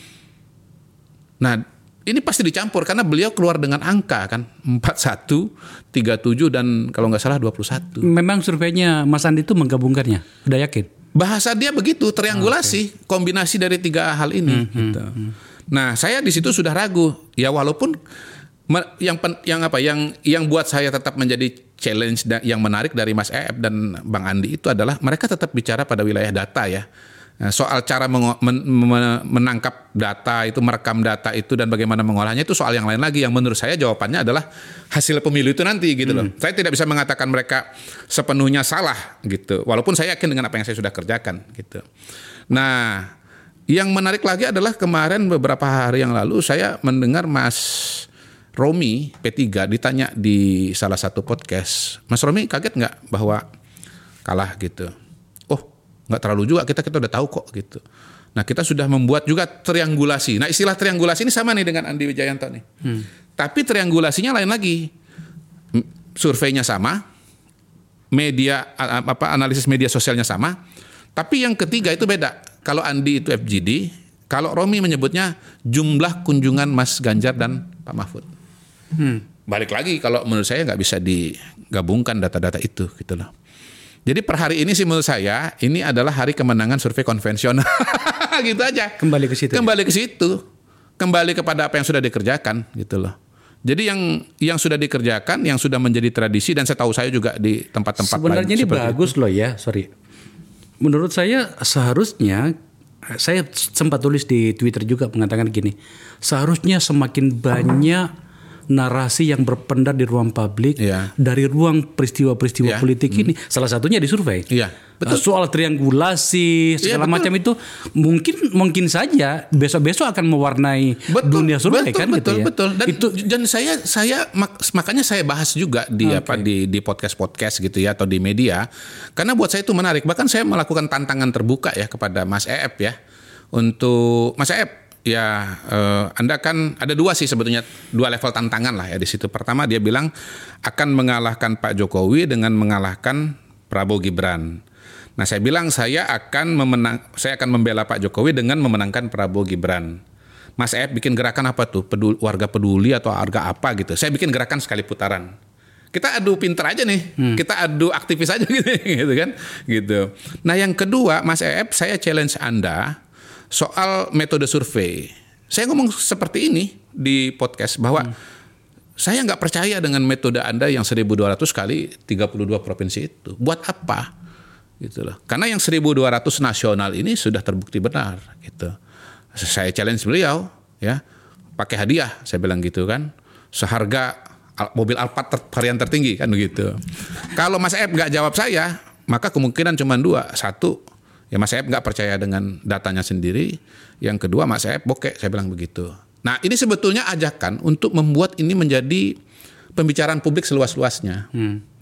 [SPEAKER 1] Nah, ini pasti dicampur karena beliau keluar dengan angka kan 41, 37 dan kalau nggak salah 21.
[SPEAKER 2] Memang surveinya Mas Andi itu menggabungkannya, udah yakin?
[SPEAKER 1] Bahasa dia begitu, triangulasi, kombinasi dari 3 hal ini. Gitu. Nah, saya di situ sudah ragu. Ya walaupun yang buat saya tetap menjadi challenge yang menarik dari Mas Eep dan Bang Andi itu adalah mereka tetap bicara pada wilayah data ya. Soal cara menangkap data itu, merekam data itu dan bagaimana mengolahnya itu soal yang lain lagi, yang menurut saya jawabannya adalah hasil pemilu itu nanti gitu loh. Saya tidak bisa mengatakan mereka sepenuhnya salah gitu, walaupun saya yakin dengan apa yang saya sudah kerjakan gitu. Nah, yang menarik lagi adalah kemarin beberapa hari yang lalu saya mendengar Mas Romi P3 ditanya di salah satu podcast. Mas Romi kaget nggak bahwa kalah gitu? Nggak terlalu juga, kita udah tahu kok gitu. Nah, kita sudah membuat juga triangulasi. Nah, istilah triangulasi ini sama nih dengan Andi Wijayanto nih. Tapi triangulasinya lain lagi. Surveinya sama, media analisis media sosialnya sama, tapi yang ketiga itu beda. Kalau Andi itu FGD, kalau Romi menyebutnya jumlah kunjungan Mas Ganjar dan Pak Mahfud. Balik lagi, kalau menurut saya nggak bisa digabungkan data-data itu gitu loh. Jadi per hari ini sih menurut saya ini adalah hari kemenangan survei konvensional. Gitu aja.
[SPEAKER 2] Kembali ke situ.
[SPEAKER 1] Kembali kepada apa yang sudah dikerjakan gitu loh. Jadi yang sudah dikerjakan, yang sudah menjadi tradisi dan saya tahu saya juga di tempat-tempat lain.
[SPEAKER 2] Sebenarnya ini bagus loh ya, Menurut saya seharusnya, saya sempat tulis di Twitter juga mengatakan gini, seharusnya semakin banyak narasi yang berpendar di ruang publik dari ruang peristiwa-peristiwa politik ini, salah satunya di survei. Betul. Soal triangulasi segala macam itu mungkin saja besok-besok akan mewarnai dunia survei kan gitu ya.
[SPEAKER 1] Betul. Dan saya makanya saya bahas juga di podcast gitu ya atau di media karena buat saya itu menarik. Bahkan saya melakukan tantangan terbuka ya kepada Mas Eep ya untuk Mas Eep. Ya, Anda kan ada 2 sih sebetulnya, 2 level tantangan lah ya di situ. Pertama dia bilang akan mengalahkan Pak Jokowi dengan mengalahkan Prabowo Gibran. Nah, saya bilang saya akan membela Pak Jokowi dengan memenangkan Prabowo Gibran. Mas Eep bikin gerakan apa tuh? Warga peduli atau harga apa gitu. Saya bikin gerakan sekali putaran. Kita adu pinter aja nih, kita adu aktivis aja gitu kan, gitu. Nah, yang kedua Mas Eep, saya challenge Anda soal metode survei. Saya ngomong seperti ini di podcast bahwa saya nggak percaya dengan metode Anda yang 1.200 kali 32 provinsi itu. Buat apa? Gitu loh. Karena yang 1.200 nasional ini sudah terbukti benar. Gitu. Saya challenge beliau, ya, pakai hadiah. Saya bilang gitu kan, seharga mobil Alphard varian tertinggi kan begitu. Kalau Mas Eep nggak jawab saya, maka kemungkinan cuma 2. 1, Ya Mas Saeb nggak percaya dengan datanya sendiri. Yang kedua Mas Saeb bokeh, saya bilang begitu. Nah ini sebetulnya ajakan untuk membuat ini menjadi pembicaraan publik seluas-luasnya.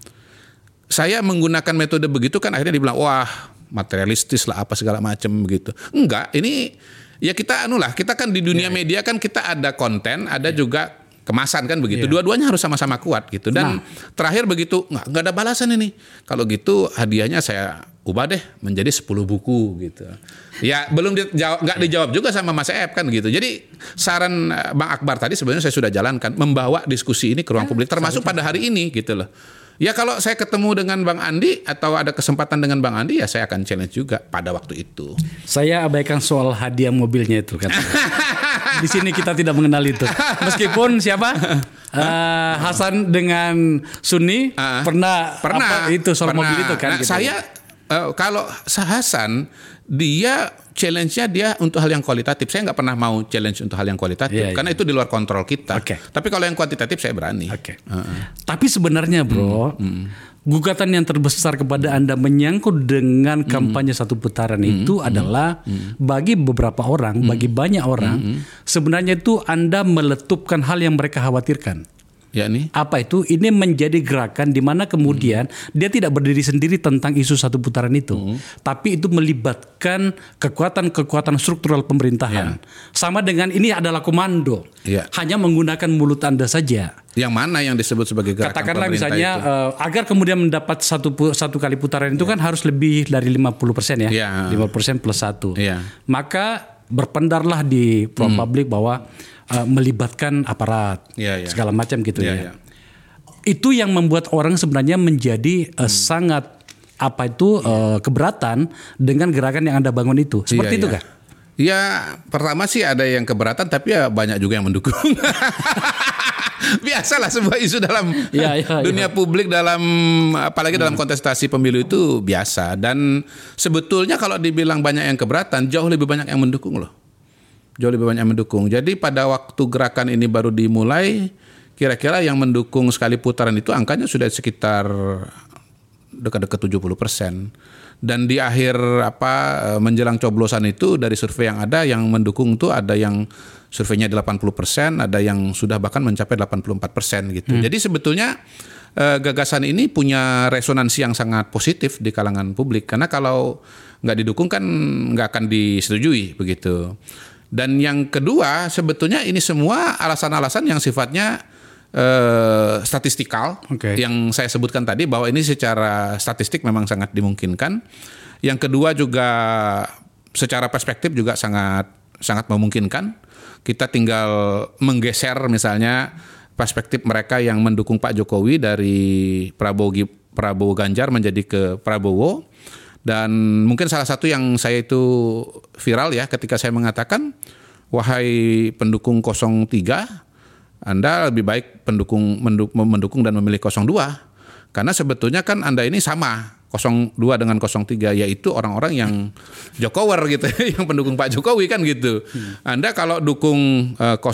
[SPEAKER 1] Saya menggunakan metode begitu kan akhirnya dibilang wah materialistis lah apa segala macam begitu. Enggak, ini ya kita kita kan di dunia media kan kita ada konten, ada juga kemasan kan begitu. Dua-duanya harus sama-sama kuat gitu. Dan terakhir begitu nggak ada balasan ini. Kalau gitu hadiahnya saya ubah deh menjadi 10 buku gitu. Ya belum nggak dijawab juga sama Mas Saeb kan gitu. Jadi saran Bang Akbar tadi sebenarnya saya sudah jalankan, membawa diskusi ini ke ruang publik termasuk pada hari ini gitu loh. Ya kalau saya ketemu dengan Bang Andi atau ada kesempatan dengan Bang Andi ya saya akan challenge juga pada waktu itu.
[SPEAKER 2] Saya abaikan soal hadiah mobilnya itu kan. Di sini kita tidak mengenal itu. Meskipun siapa? Hasan dengan Sunni pernah itu soal mobil itu kan.
[SPEAKER 1] Nah, gitu. Saya kalau Hasan dia challenge-nya dia untuk hal yang kualitatif. Saya nggak pernah mau challenge untuk hal yang kualitatif karena itu di luar kontrol kita. Tapi kalau yang kuantitatif saya berani.
[SPEAKER 2] Tapi sebenarnya bro, gugatan yang terbesar kepada Anda menyangkut dengan kampanye satu putaran itu adalah bagi beberapa orang, bagi banyak orang, sebenarnya itu Anda meletupkan hal yang mereka khawatirkan.
[SPEAKER 1] Yakni?
[SPEAKER 2] Apa itu? Ini menjadi gerakan di mana kemudian dia tidak berdiri sendiri tentang isu satu putaran itu, tapi itu melibatkan kekuatan-kekuatan struktural pemerintahan. Sama dengan ini adalah komando, hanya menggunakan mulut Anda saja.
[SPEAKER 1] Yang mana yang disebut sebagai gerakan
[SPEAKER 2] katakanlah
[SPEAKER 1] pemerintah
[SPEAKER 2] misalnya agar kemudian mendapat satu kali putaran itu kan harus lebih dari 50% ya, 50% plus 1. Maka berpendarlah di ruang publik bahwa melibatkan aparat segala macam gitu ya. Itu yang membuat orang sebenarnya menjadi sangat keberatan dengan gerakan yang Anda bangun itu. Seperti itu kan?
[SPEAKER 1] Ya pertama sih ada yang keberatan tapi ya banyak juga yang mendukung. Biasalah sebuah isu dalam dunia publik apalagi dalam kontestasi pemilu itu biasa. Dan sebetulnya kalau dibilang banyak yang keberatan jauh lebih banyak yang mendukung loh. Jauh lebih banyak yang mendukung. Jadi pada waktu gerakan ini baru dimulai, kira-kira yang mendukung sekali putaran itu angkanya sudah sekitar dekat-dekat 70%. Dan di akhir menjelang coblosan itu dari survei yang ada yang mendukung itu ada yang surveinya 80%, ada yang sudah bahkan mencapai 84% gitu. Jadi sebetulnya gagasan ini punya resonansi yang sangat positif di kalangan publik. Karena kalau nggak didukung kan nggak akan disetujui begitu. Dan yang kedua sebetulnya ini semua alasan-alasan yang sifatnya statistikal yang saya sebutkan tadi bahwa ini secara statistik memang sangat dimungkinkan. Yang kedua juga secara perspektif juga sangat memungkinkan. Kita tinggal menggeser misalnya perspektif mereka yang mendukung Pak Jokowi dari Prabowo Ganjar menjadi ke Prabowo. Dan mungkin salah satu yang saya itu viral ya ketika saya mengatakan wahai pendukung 03, Anda lebih baik mendukung dan memilih 02 karena sebetulnya kan Anda ini sama 02 dengan 03 yaitu orang-orang yang Jokower gitu yang pendukung Pak Jokowi kan gitu. Anda kalau dukung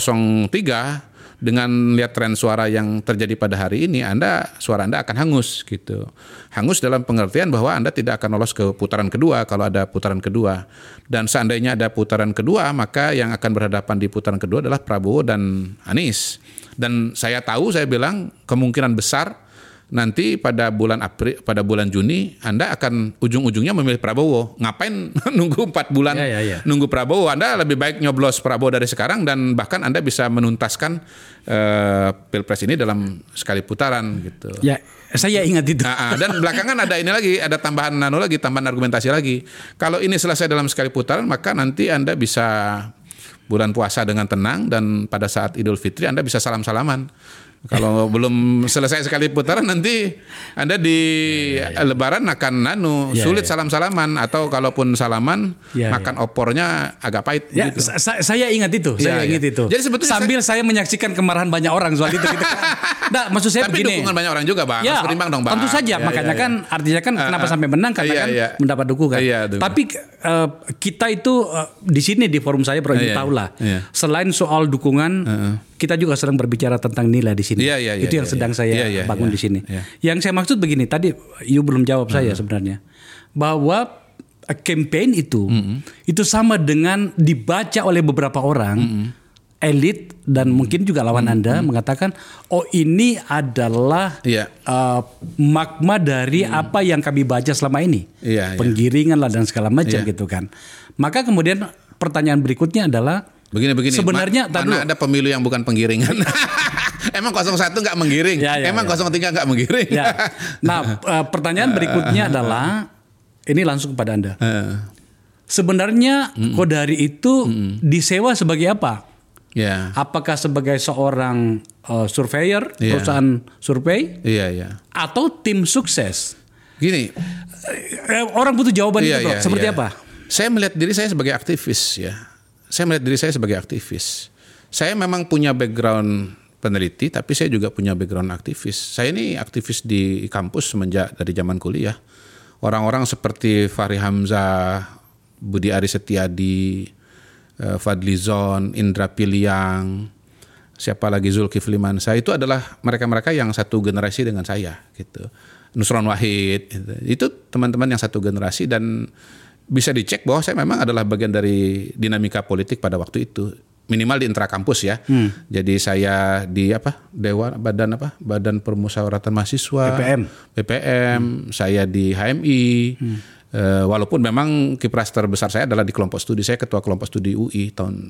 [SPEAKER 1] 03 dengan lihat tren suara yang terjadi pada hari ini, suara Anda akan hangus gitu. Hangus dalam pengertian bahwa Anda tidak akan lolos ke putaran kedua kalau ada putaran kedua. Dan seandainya ada putaran kedua, maka yang akan berhadapan di putaran kedua adalah Prabowo dan Anies. Dan saya bilang kemungkinan besar nanti pada bulan Juni Anda akan ujung-ujungnya memilih Prabowo. Ngapain nunggu 4 bulan nunggu Prabowo? Anda lebih baik nyoblos Prabowo dari sekarang dan bahkan Anda bisa menuntaskan Pilpres ini dalam sekali putaran gitu.
[SPEAKER 2] Ya, saya ingat itu.
[SPEAKER 1] Dan belakangan ada tambahan argumentasi lagi. Kalau ini selesai dalam sekali putaran maka nanti Anda bisa bulan puasa dengan tenang dan pada saat Idul Fitri Anda bisa salam-salaman. Kalau belum selesai sekali putaran nanti Anda di Lebaran akan sulit salam-salaman atau kalaupun salaman makan opornya agak pahit.
[SPEAKER 2] Gitu. Saya ingat itu. Jadi sebetulnya sambil saya menyaksikan kemarahan banyak orang soal itu. Nah, maksud saya
[SPEAKER 1] tapi
[SPEAKER 2] begini.
[SPEAKER 1] Dukungan banyak orang juga, Bang. Harus berimbang dong, Bang.
[SPEAKER 2] Tentu saja, makanya kan artinya kan kenapa sampai menang karena kan mendapat dukungan. Tapi kita itu di sini di forum saya tahu lah. Selain soal dukungan, kita juga sedang berbicara tentang nilai di sini. Itu yang sedang saya bangun di sini. Yang saya maksud begini, tadi you belum jawab saya sebenarnya. Bahwa campaign itu sama dengan dibaca oleh beberapa orang elit dan mungkin juga lawan Anda mengatakan, oh ini adalah magma dari apa yang kami baca selama ini, penggiringan lah dan segala macam gitu kan. Maka kemudian pertanyaan berikutnya adalah
[SPEAKER 1] begini.
[SPEAKER 2] Sebenarnya
[SPEAKER 1] mana ada pemilu yang bukan penggiringan? Emang 01 nggak menggiring? Emang 03 nggak menggiring?
[SPEAKER 2] Nah, pertanyaan berikutnya adalah ini langsung kepada Anda. Sebenarnya Kodari itu disewa sebagai apa? Apakah sebagai seorang surveyor, perusahaan survei, atau tim sukses?
[SPEAKER 1] Gini,
[SPEAKER 2] orang butuh jawaban itu, Bro. Seperti apa?
[SPEAKER 1] Saya melihat diri saya sebagai aktivis, Saya memang punya background peneliti, tapi saya juga punya background aktivis. Saya ini aktivis di kampus semenjak dari zaman kuliah. Orang-orang seperti Fahri Hamzah, Budi Aris Setiadi, Fadlizon, Indra Piliang, siapa lagi, Zulkifli Mansyah, itu adalah mereka-mereka yang satu generasi dengan saya gitu. Nusron Wahid, gitu. Itu teman-teman yang satu generasi dan bisa dicek bahwa saya memang adalah bagian dari dinamika politik pada waktu itu, minimal di intrakampus ya. Jadi saya di Badan Permusyawaratan Mahasiswa, BPM, saya di HMI. Walaupun memang kipras terbesar saya adalah di kelompok studi, saya ketua kelompok studi UI tahun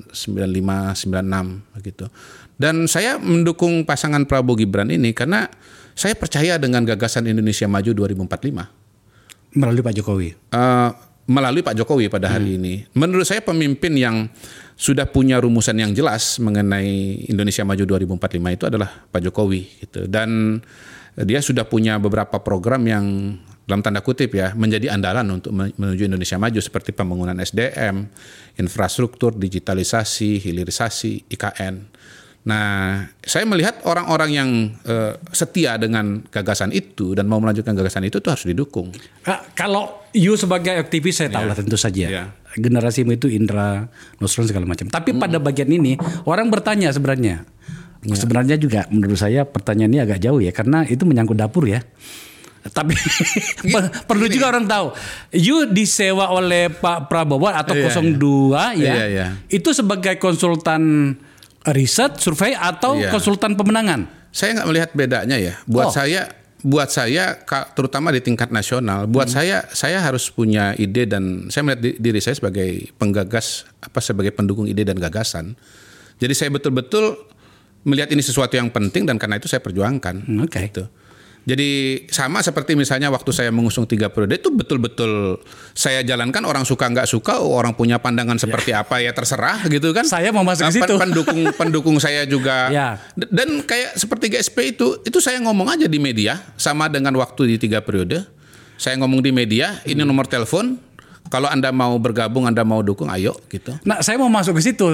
[SPEAKER 1] 95-96 gitu. Dan saya mendukung pasangan Prabowo Gibran ini karena saya percaya dengan gagasan Indonesia Maju 2045
[SPEAKER 2] melalui Pak Jokowi.
[SPEAKER 1] Melalui Pak Jokowi pada hari ini. Menurut saya pemimpin yang sudah punya rumusan yang jelas mengenai Indonesia Maju 2045 itu adalah Pak Jokowi gitu. Dan dia sudah punya beberapa program yang dalam tanda kutip ya menjadi andalan untuk menuju Indonesia Maju seperti pembangunan SDM, infrastruktur, digitalisasi, hilirisasi, IKN. Nah, saya melihat orang-orang yang setia dengan gagasan itu dan mau melanjutkan gagasan itu tuh harus didukung.
[SPEAKER 2] Kalau you sebagai aktivis saya tahu lah tentu saja. Generasimu itu Indra, Nusron segala macam. Tapi pada bagian ini orang bertanya sebenarnya. Sebenarnya juga menurut saya pertanyaan ini agak jauh ya karena itu menyangkut dapur ya. Tapi perlu juga orang tahu, you disewa oleh Pak Prabowo atau 02 itu sebagai konsultan riset, survei atau konsultan pemenangan?
[SPEAKER 1] Saya nggak melihat bedanya ya. Buat saya terutama di tingkat nasional, buat saya harus punya ide dan saya melihat diri saya sebagai penggagas sebagai pendukung ide dan gagasan. Jadi saya betul-betul melihat ini sesuatu yang penting dan karena itu saya perjuangkan. Gitu. Jadi sama seperti misalnya waktu saya mengusung 3 periode itu betul-betul saya jalankan, orang suka nggak suka, orang punya pandangan seperti apa ya terserah gitu kan.
[SPEAKER 2] Saya mau masuk ke situ.
[SPEAKER 1] Pendukung saya juga. Dan kayak seperti GSP itu saya ngomong aja di media sama dengan waktu di 3 periode. Saya ngomong di media, ini nomor telepon. Kalau Anda mau bergabung, Anda mau dukung, ayo gitu.
[SPEAKER 2] Nah, saya mau masuk ke situ.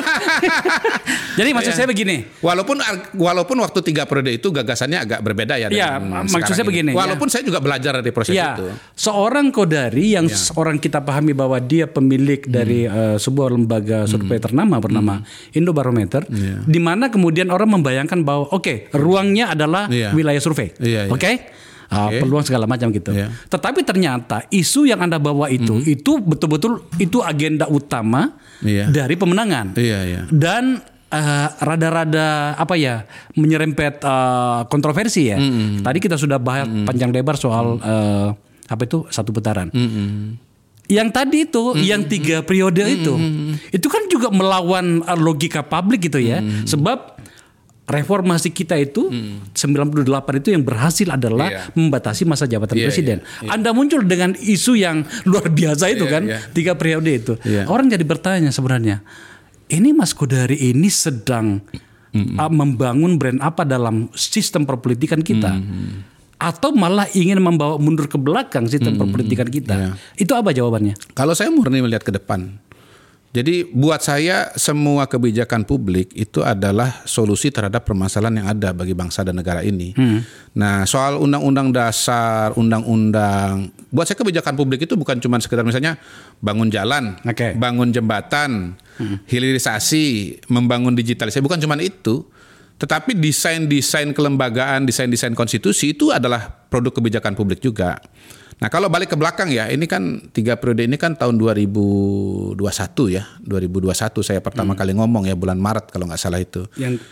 [SPEAKER 2] Jadi maksud saya begini.
[SPEAKER 1] Walaupun waktu 3 periode itu gagasannya agak berbeda ya.
[SPEAKER 2] Maksud saya begini.
[SPEAKER 1] Walaupun saya juga belajar dari proses itu.
[SPEAKER 2] Seorang Kodari yang orang kita pahami bahwa dia pemilik dari sebuah lembaga survei ternama bernama Indobarometer, di mana kemudian orang membayangkan bahwa ruangnya adalah wilayah survei. Peluang segala macam gitu. Tetapi ternyata isu yang Anda bawa itu betul-betul itu agenda utama dari pemenangan. Dan rada-rada menyerempet kontroversi ya. Tadi kita sudah bahas panjang lebar soal satu putaran. Yang tadi itu, yang 3 periode itu kan juga melawan logika publik gitu ya. Sebab reformasi kita itu 98 itu yang berhasil adalah membatasi masa jabatan presiden. Anda muncul dengan isu yang luar biasa itu kan, 3 periode itu. Orang jadi bertanya sebenarnya, ini Mas Kodari ini sedang membangun brand apa dalam sistem perpolitikan kita? Atau malah ingin membawa mundur ke belakang sistem perpolitikan kita? Itu apa jawabannya?
[SPEAKER 1] Kalau saya murni melihat ke depan. Jadi buat saya semua kebijakan publik itu adalah solusi terhadap permasalahan yang ada bagi bangsa dan negara ini. Nah, soal undang-undang dasar, undang-undang, buat saya kebijakan publik itu bukan cuma sekedar misalnya bangun jalan, bangun jembatan, hilirisasi, membangun digitalisasi, bukan cuma itu. Tetapi desain-desain kelembagaan, desain-desain konstitusi itu adalah produk kebijakan publik juga. Nah kalau balik ke belakang ya, ini kan 3 periode ini kan tahun 2021 ya, 2021 saya pertama kali ngomong ya, bulan Maret kalau nggak salah itu.
[SPEAKER 2] Yang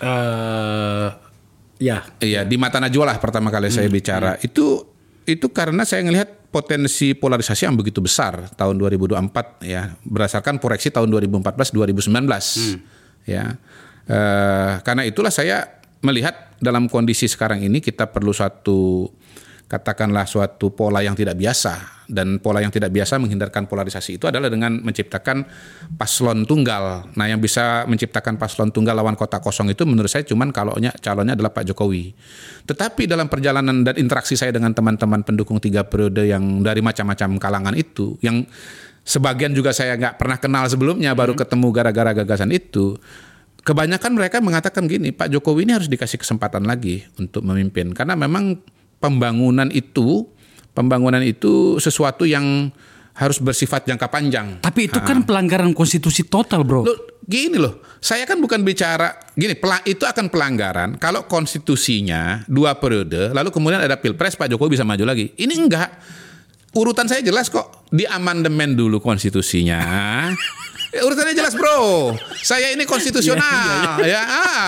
[SPEAKER 2] ya.
[SPEAKER 1] Iya, di Mata Najwa lah pertama kali saya bicara. Itu karena saya ngelihat potensi polarisasi yang begitu besar tahun 2024 ya, berdasarkan proyeksi tahun 2014-2019 ya. Karena itulah saya melihat dalam kondisi sekarang ini kita perlu katakanlah suatu pola yang tidak biasa, dan pola yang tidak biasa menghindarkan polarisasi itu adalah dengan menciptakan paslon tunggal. Nah, yang bisa menciptakan paslon tunggal lawan kota kosong itu menurut saya cuman kalau calonnya adalah Pak Jokowi. Tetapi dalam perjalanan dan interaksi saya dengan teman-teman pendukung 3 periode yang dari macam-macam kalangan itu, yang sebagian juga saya nggak pernah kenal sebelumnya, baru ketemu gara-gara gagasan itu. Kebanyakan mereka mengatakan gini, Pak Jokowi ini harus dikasih kesempatan lagi untuk memimpin, karena memang pembangunan itu sesuatu yang harus bersifat jangka panjang.
[SPEAKER 2] Tapi itu kan pelanggaran konstitusi total, bro.
[SPEAKER 1] Gini loh, saya kan bukan bicara gini, itu akan pelanggaran kalau konstitusinya 2 periode, lalu kemudian ada pilpres Pak Jokowi bisa maju lagi. Ini enggak. Urutan saya jelas kok, di amandemen dulu konstitusinya. Urutannya jelas, bro. Saya ini konstitusional ya.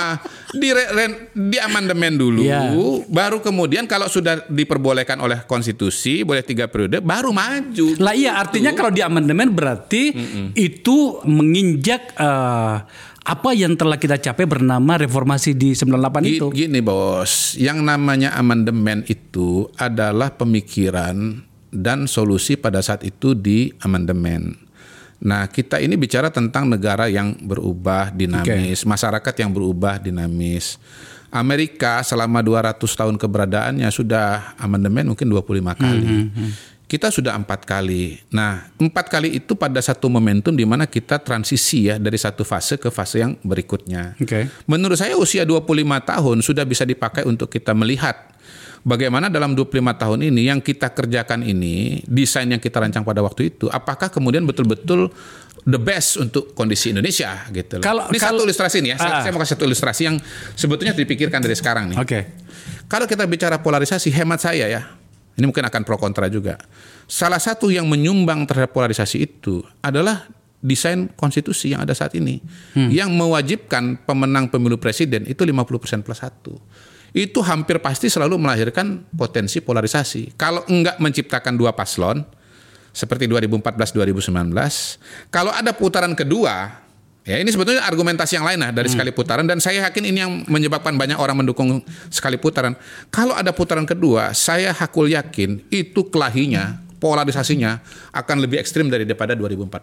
[SPEAKER 1] Di amandemen dulu, baru kemudian kalau sudah diperbolehkan oleh konstitusi boleh 3 periode baru maju.
[SPEAKER 2] Lah iya, artinya kalau di amandemen berarti itu menginjak apa yang telah kita capai bernama reformasi di 98 itu.
[SPEAKER 1] Gini bos, yang namanya amandemen itu adalah pemikiran dan solusi pada saat itu di amandemen. Nah, kita ini bicara tentang negara yang berubah dinamis, masyarakat yang berubah dinamis. Amerika selama 200 tahun keberadaannya sudah amandemen mungkin 25 kali. Kita sudah 4 kali. Nah, 4 kali itu pada satu momentum di mana kita transisi ya dari satu fase ke fase yang berikutnya. Menurut saya usia 25 tahun sudah bisa dipakai untuk kita melihat bagaimana dalam 25 tahun ini yang kita kerjakan ini, desain yang kita rancang pada waktu itu, apakah kemudian betul-betul the best untuk kondisi Indonesia gitu loh. Ini satu ilustrasi nih ya, saya mau kasih satu ilustrasi yang sebetulnya dipikirkan dari sekarang nih. Kalau kita bicara polarisasi, hemat saya ya, ini mungkin akan pro kontra juga. Salah satu yang menyumbang terhadap polarisasi itu adalah desain konstitusi yang ada saat ini, yang mewajibkan pemenang pemilu presiden itu 50% plus 1. Itu hampir pasti selalu melahirkan potensi polarisasi. Kalau enggak menciptakan 2 paslon, seperti 2014-2019, kalau ada putaran kedua, ya ini sebetulnya argumentasi yang lain dari sekali putaran, dan saya yakin ini yang menyebabkan banyak orang mendukung sekali putaran. Kalau ada putaran kedua, saya hakul yakin itu kelahinya, polarisasinya akan lebih ekstrim daripada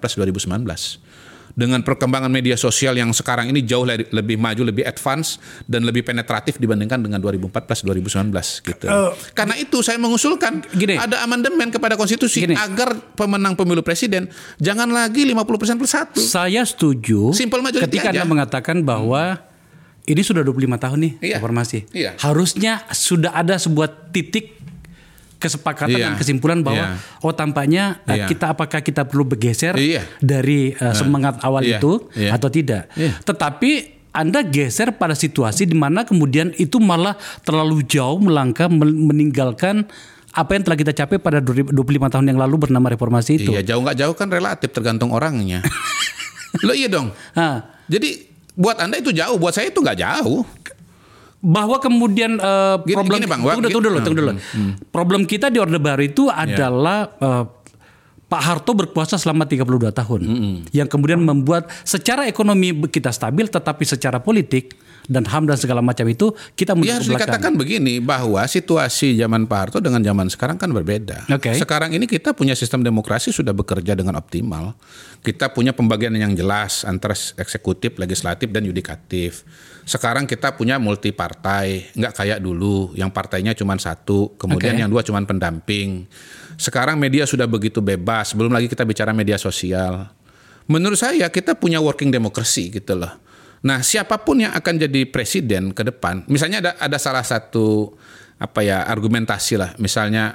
[SPEAKER 1] 2014-2019. Dengan perkembangan media sosial yang sekarang ini jauh lebih maju, lebih advance, dan lebih penetratif dibandingkan dengan 2014-2019 gitu. Karena itu saya mengusulkan ada amandemen kepada konstitusi agar pemenang pemilu presiden jangan lagi 50% plus 1.
[SPEAKER 2] Saya setuju.
[SPEAKER 1] Simple majority
[SPEAKER 2] ketika
[SPEAKER 1] aja.
[SPEAKER 2] Anda mengatakan bahwa ini sudah 25 tahun nih reformasi. Harusnya sudah ada sebuah titik kesepakatan dan kesimpulan bahwa tampaknya apakah kita perlu bergeser dari semangat awal itu atau tidak. Tetapi Anda geser pada situasi di mana kemudian itu malah terlalu jauh melangkah meninggalkan apa yang telah kita capai pada 25 tahun yang lalu bernama reformasi itu.
[SPEAKER 1] Iya, jauh nggak jauh kan relatif, tergantung orangnya. Lo iya dong. Jadi buat Anda itu jauh, buat saya itu nggak jauh.
[SPEAKER 2] Bahwa kemudian problem
[SPEAKER 1] gini, Bang,
[SPEAKER 2] tunggu dulu. Problem kita di Orde Baru itu adalah Pak Harto berkuasa selama 32 tahun. Yang kemudian membuat secara ekonomi kita stabil, tetapi secara politik dan HAM dan segala macam itu kita mundur ke belakang.
[SPEAKER 1] Harus dikatakan begini, bahwa situasi zaman Pak Harto dengan zaman sekarang kan berbeda. Sekarang ini kita punya sistem demokrasi sudah bekerja dengan optimal. Kita punya pembagian yang jelas antara eksekutif, legislatif, dan yudikatif. Sekarang kita punya multi partai, nggak kayak dulu yang partainya cuma satu, kemudian yang 2 cuma pendamping. Sekarang media sudah begitu bebas, belum lagi kita bicara media sosial. Menurut saya kita punya working democracy gitu loh. Nah, siapapun yang akan jadi presiden ke depan, misalnya ada salah satu argumentasi lah, misalnya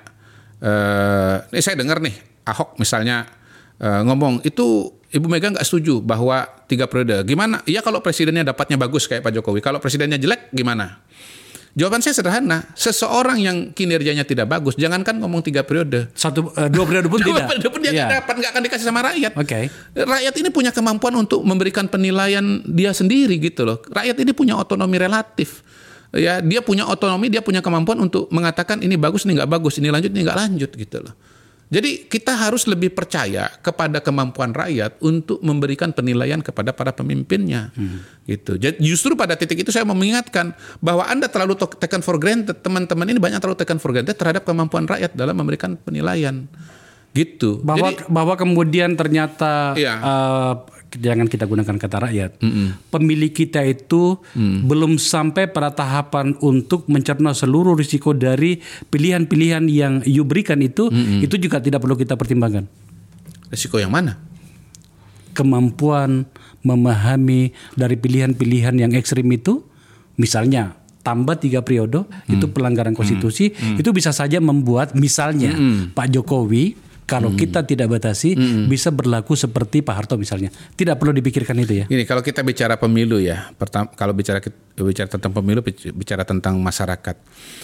[SPEAKER 1] ini saya dengar nih Ahok misalnya ngomong itu Ibu Mega nggak setuju bahwa 3 periode. Gimana? Iya kalau presidennya dapatnya bagus kayak Pak Jokowi. Kalau presidennya jelek gimana? Jawaban saya sederhana. Seseorang yang kinerjanya tidak bagus, jangankan ngomong 3 periode.
[SPEAKER 2] 2 periode pun tidak.
[SPEAKER 1] 2 periode pun dia nggak akan dikasih sama rakyat.
[SPEAKER 2] Oke.
[SPEAKER 1] Rakyat ini punya kemampuan untuk memberikan penilaian dia sendiri gitu loh. Rakyat ini punya otonomi relatif. Ya, dia punya otonomi, dia punya kemampuan untuk mengatakan ini bagus, ini nggak bagus, ini lanjut, ini nggak lanjut gitu loh. Jadi kita harus lebih percaya kepada kemampuan rakyat untuk memberikan penilaian kepada para pemimpinnya. Gitu. Jadi justru pada titik itu saya mau mengingatkan bahwa Anda terlalu taken for granted, teman-teman ini banyak terlalu taken for granted terhadap kemampuan rakyat dalam memberikan penilaian. Gitu.
[SPEAKER 2] Bahwa kemudian ternyata jangan kita gunakan kata rakyat. Pemilih kita itu belum sampai pada tahapan untuk mencerna seluruh risiko dari pilihan-pilihan yang you berikan itu juga tidak perlu kita pertimbangkan.
[SPEAKER 1] Risiko yang mana?
[SPEAKER 2] Kemampuan memahami dari pilihan-pilihan yang ekstrim itu, misalnya tambah 3 periode itu pelanggaran konstitusi, itu bisa saja membuat misalnya Pak Jokowi kalau kita tidak batasi bisa berlaku seperti Pak Harto misalnya. Tidak perlu dipikirkan itu ya.
[SPEAKER 1] Ini kalau kita bicara pemilu ya, kalau bicara tentang pemilu, bicara tentang masyarakat.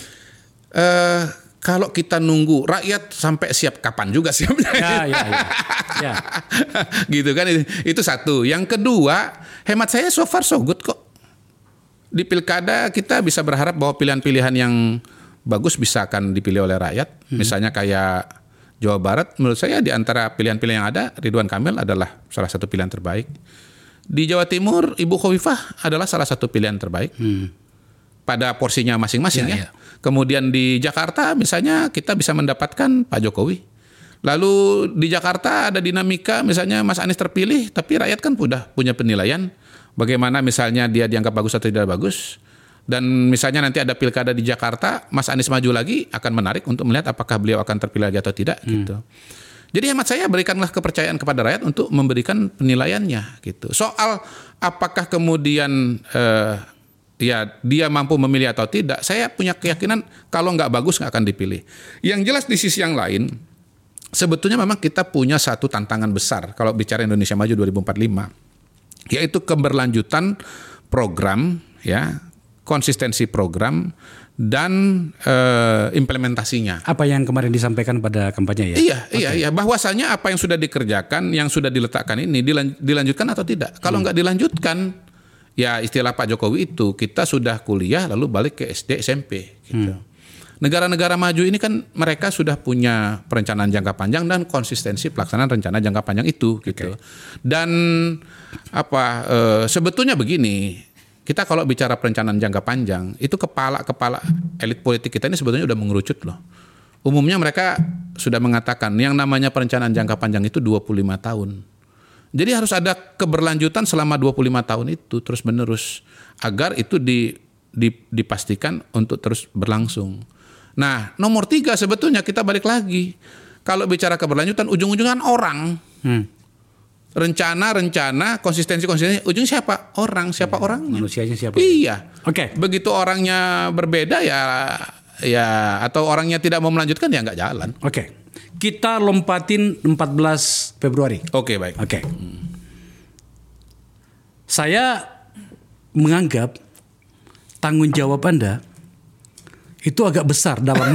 [SPEAKER 1] Kalau kita nunggu rakyat sampai siap kapan juga siapnya. Ya. Gitu kan, itu satu. Yang kedua, hemat saya so far so good kok. Di pilkada kita bisa berharap bahwa pilihan-pilihan yang bagus bisa akan dipilih oleh rakyat. Misalnya kayak Jawa Barat, menurut saya di antara pilihan-pilihan yang ada, Ridwan Kamil adalah salah satu pilihan terbaik. Di Jawa Timur, Ibu Khofifah adalah salah satu pilihan terbaik. Pada porsinya masing-masing ya. Kemudian di Jakarta misalnya kita bisa mendapatkan Pak Jokowi. Lalu di Jakarta ada dinamika misalnya Mas Anies terpilih, tapi rakyat kan udah punya penilaian. Bagaimana misalnya dia dianggap bagus atau tidak bagus. Dan misalnya nanti ada pilkada di Jakarta, Mas Anies maju lagi, akan menarik untuk melihat apakah beliau akan terpilih lagi atau tidak. Gitu. Jadi hemat saya berikanlah kepercayaan kepada rakyat untuk memberikan penilaiannya. Gitu. Soal apakah kemudian dia mampu memilih atau tidak, saya punya keyakinan kalau nggak bagus nggak akan dipilih. Yang jelas di sisi yang lain, sebetulnya memang kita punya satu tantangan besar kalau bicara Indonesia Maju 2045, yaitu keberlanjutan program ya. Konsistensi program dan implementasinya. Apa yang kemarin disampaikan pada kampanye ya? Iya. Bahwasanya apa yang sudah dikerjakan, yang sudah diletakkan ini dilanjutkan atau tidak. Kalau nggak dilanjutkan, ya istilah Pak Jokowi itu kita sudah kuliah lalu balik ke SD SMP. Gitu. Negara-negara maju ini kan mereka sudah punya perencanaan jangka panjang dan konsistensi pelaksanaan rencana jangka panjang itu. Gitu. Dan sebetulnya begini. Kita kalau bicara perencanaan jangka panjang, itu kepala elit politik kita ini sebetulnya udah mengerucut loh. Umumnya mereka sudah mengatakan yang namanya perencanaan jangka panjang itu 25 tahun. Jadi harus ada keberlanjutan selama 25 tahun itu terus menerus agar itu dipastikan untuk terus berlangsung. Nah, nomor 3 sebetulnya kita balik lagi. Kalau bicara keberlanjutan ujung-ujungan orang. Rencana, konsistensi, ujungnya siapa? Siapa orang? Manusianya siapa? Iya. Oke. Begitu orangnya berbeda ya atau orangnya tidak mau melanjutkan ya nggak jalan.
[SPEAKER 2] Oke. Kita lompatin 14 Februari.
[SPEAKER 1] Oke, baik.
[SPEAKER 2] Oke. Saya menganggap tanggung jawab Anda itu agak besar dalam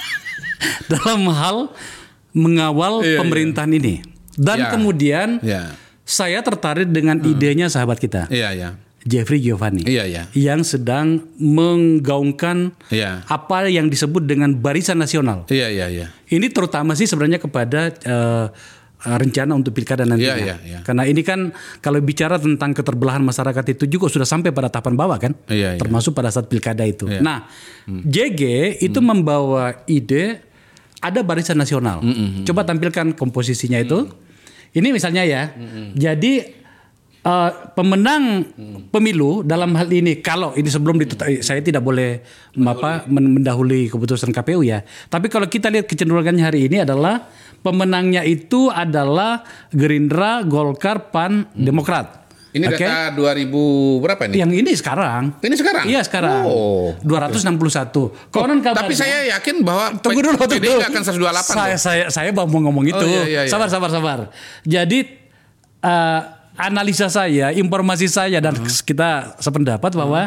[SPEAKER 2] hal mengawal pemerintahan ini. Dan kemudian saya tertarik dengan idenya sahabat kita, Jeffrey Giovanni, yang sedang menggaungkan apa yang disebut dengan barisan nasional. Ini terutama sih sebenarnya kepada rencana untuk pilkada nantinya. Karena ini kan kalau bicara tentang keterbelahan masyarakat itu juga sudah sampai pada tahapan bawah kan, termasuk pada saat pilkada itu. Nah, JG itu membawa ide ada barisan nasional. Coba tampilkan komposisinya itu. Ini misalnya ya, jadi pemenang pemilu dalam hal ini, kalau ini sebelum saya tidak boleh mendahului keputusan KPU ya. Tapi kalau kita lihat kecenderungannya hari ini adalah pemenangnya itu adalah Gerindra, Golkar, PAN, Demokrat.
[SPEAKER 1] Ini data 2000 berapa ini?
[SPEAKER 2] Yang ini sekarang.
[SPEAKER 1] Ini sekarang?
[SPEAKER 2] Iya sekarang. 261. Konon kabarnya.
[SPEAKER 1] Tapi saya yakin bahwa
[SPEAKER 2] tunggu dulu.
[SPEAKER 1] PDIP akan 128.
[SPEAKER 2] Saya mau ngomong itu. Sabar. Jadi analisa saya, informasi saya dan kita sependapat bahwa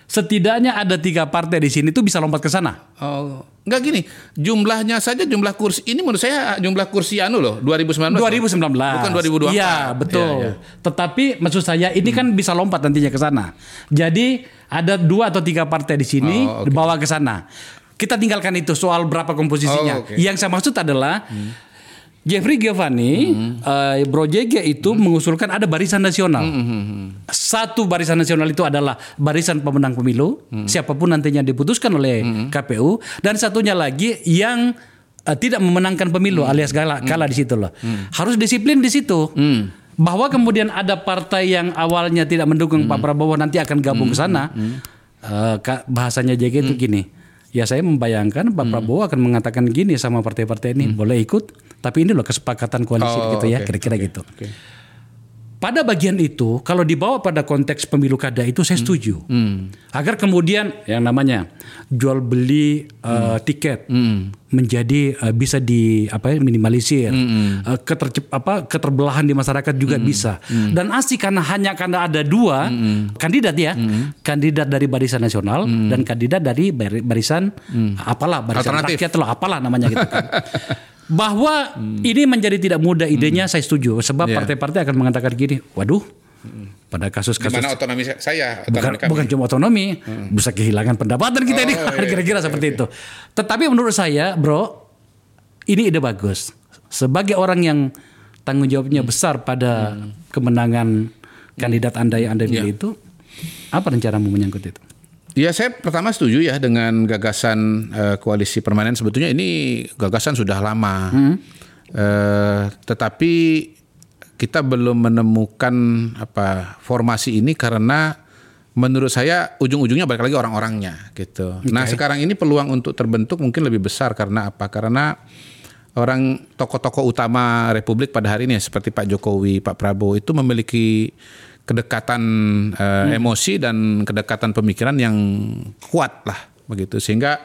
[SPEAKER 2] setidaknya ada 3 partai di sini tuh bisa lompat ke sana.
[SPEAKER 1] Oh, enggak gini. Jumlahnya saja jumlah kursi ini menurut saya jumlah kursi loh 2019.
[SPEAKER 2] 2019.
[SPEAKER 1] Bukan 2024.
[SPEAKER 2] Iya, betul.
[SPEAKER 1] Ya.
[SPEAKER 2] Tetapi maksud saya ini kan bisa lompat nantinya ke sana. Jadi ada 2 atau 3 partai di sini dibawa ke sana. Kita tinggalkan itu soal berapa komposisinya. Yang saya maksud adalah Jeffrey Giovanni, Bro JG itu mengusulkan ada barisan nasional. Satu barisan nasional itu adalah barisan pemenang pemilu, siapapun nantinya diputuskan oleh KPU, dan satunya lagi yang tidak memenangkan pemilu alias kalah di situ loh. Harus disiplin di situ. Bahwa kemudian ada partai yang awalnya tidak mendukung Pak Prabowo nanti akan gabung ke sana. Bahasanya JG itu gini. Ya saya membayangkan Pak Prabowo akan mengatakan gini sama partai-partai ini, boleh ikut, tapi ini loh kesepakatan koalisi gitu ya, kira-kira gitu. Pada bagian itu, kalau dibawa pada konteks pemilu kada itu saya setuju. Agar kemudian yang namanya jual beli tiket menjadi bisa minimalisir. Keterbelahan di masyarakat juga bisa. Dan asik karena ada 2 kandidat ya. Kandidat dari Barisan Nasional dan kandidat dari barisan barisan rakyat loh, apalah namanya gitu kan. Bahwa ini menjadi tidak mudah idenya, saya setuju. Sebab partai-partai akan mengatakan gini, waduh, pada kasus-kasus
[SPEAKER 1] gimana otonomi saya?
[SPEAKER 2] Bukan cuma otonomi, bisa kehilangan pendapatan kita ini, kira-kira seperti itu. Tetapi menurut saya, bro, ini ide bagus. Sebagai orang yang tanggung jawabnya besar pada kemenangan kandidat Anda yang Anda pilih itu, apa rencanamu menyangkut itu?
[SPEAKER 1] Ya saya pertama setuju ya dengan gagasan koalisi permanen. Sebetulnya ini gagasan sudah lama, tetapi kita belum menemukan formasi ini karena menurut saya ujung-ujungnya balik lagi orang-orangnya gitu. Nah sekarang ini peluang untuk terbentuk mungkin lebih besar karena apa? Karena orang tokoh-tokoh utama Republik pada hari ini seperti Pak Jokowi, Pak Prabowo itu memiliki kedekatan emosi dan kedekatan pemikiran yang kuat lah begitu, sehingga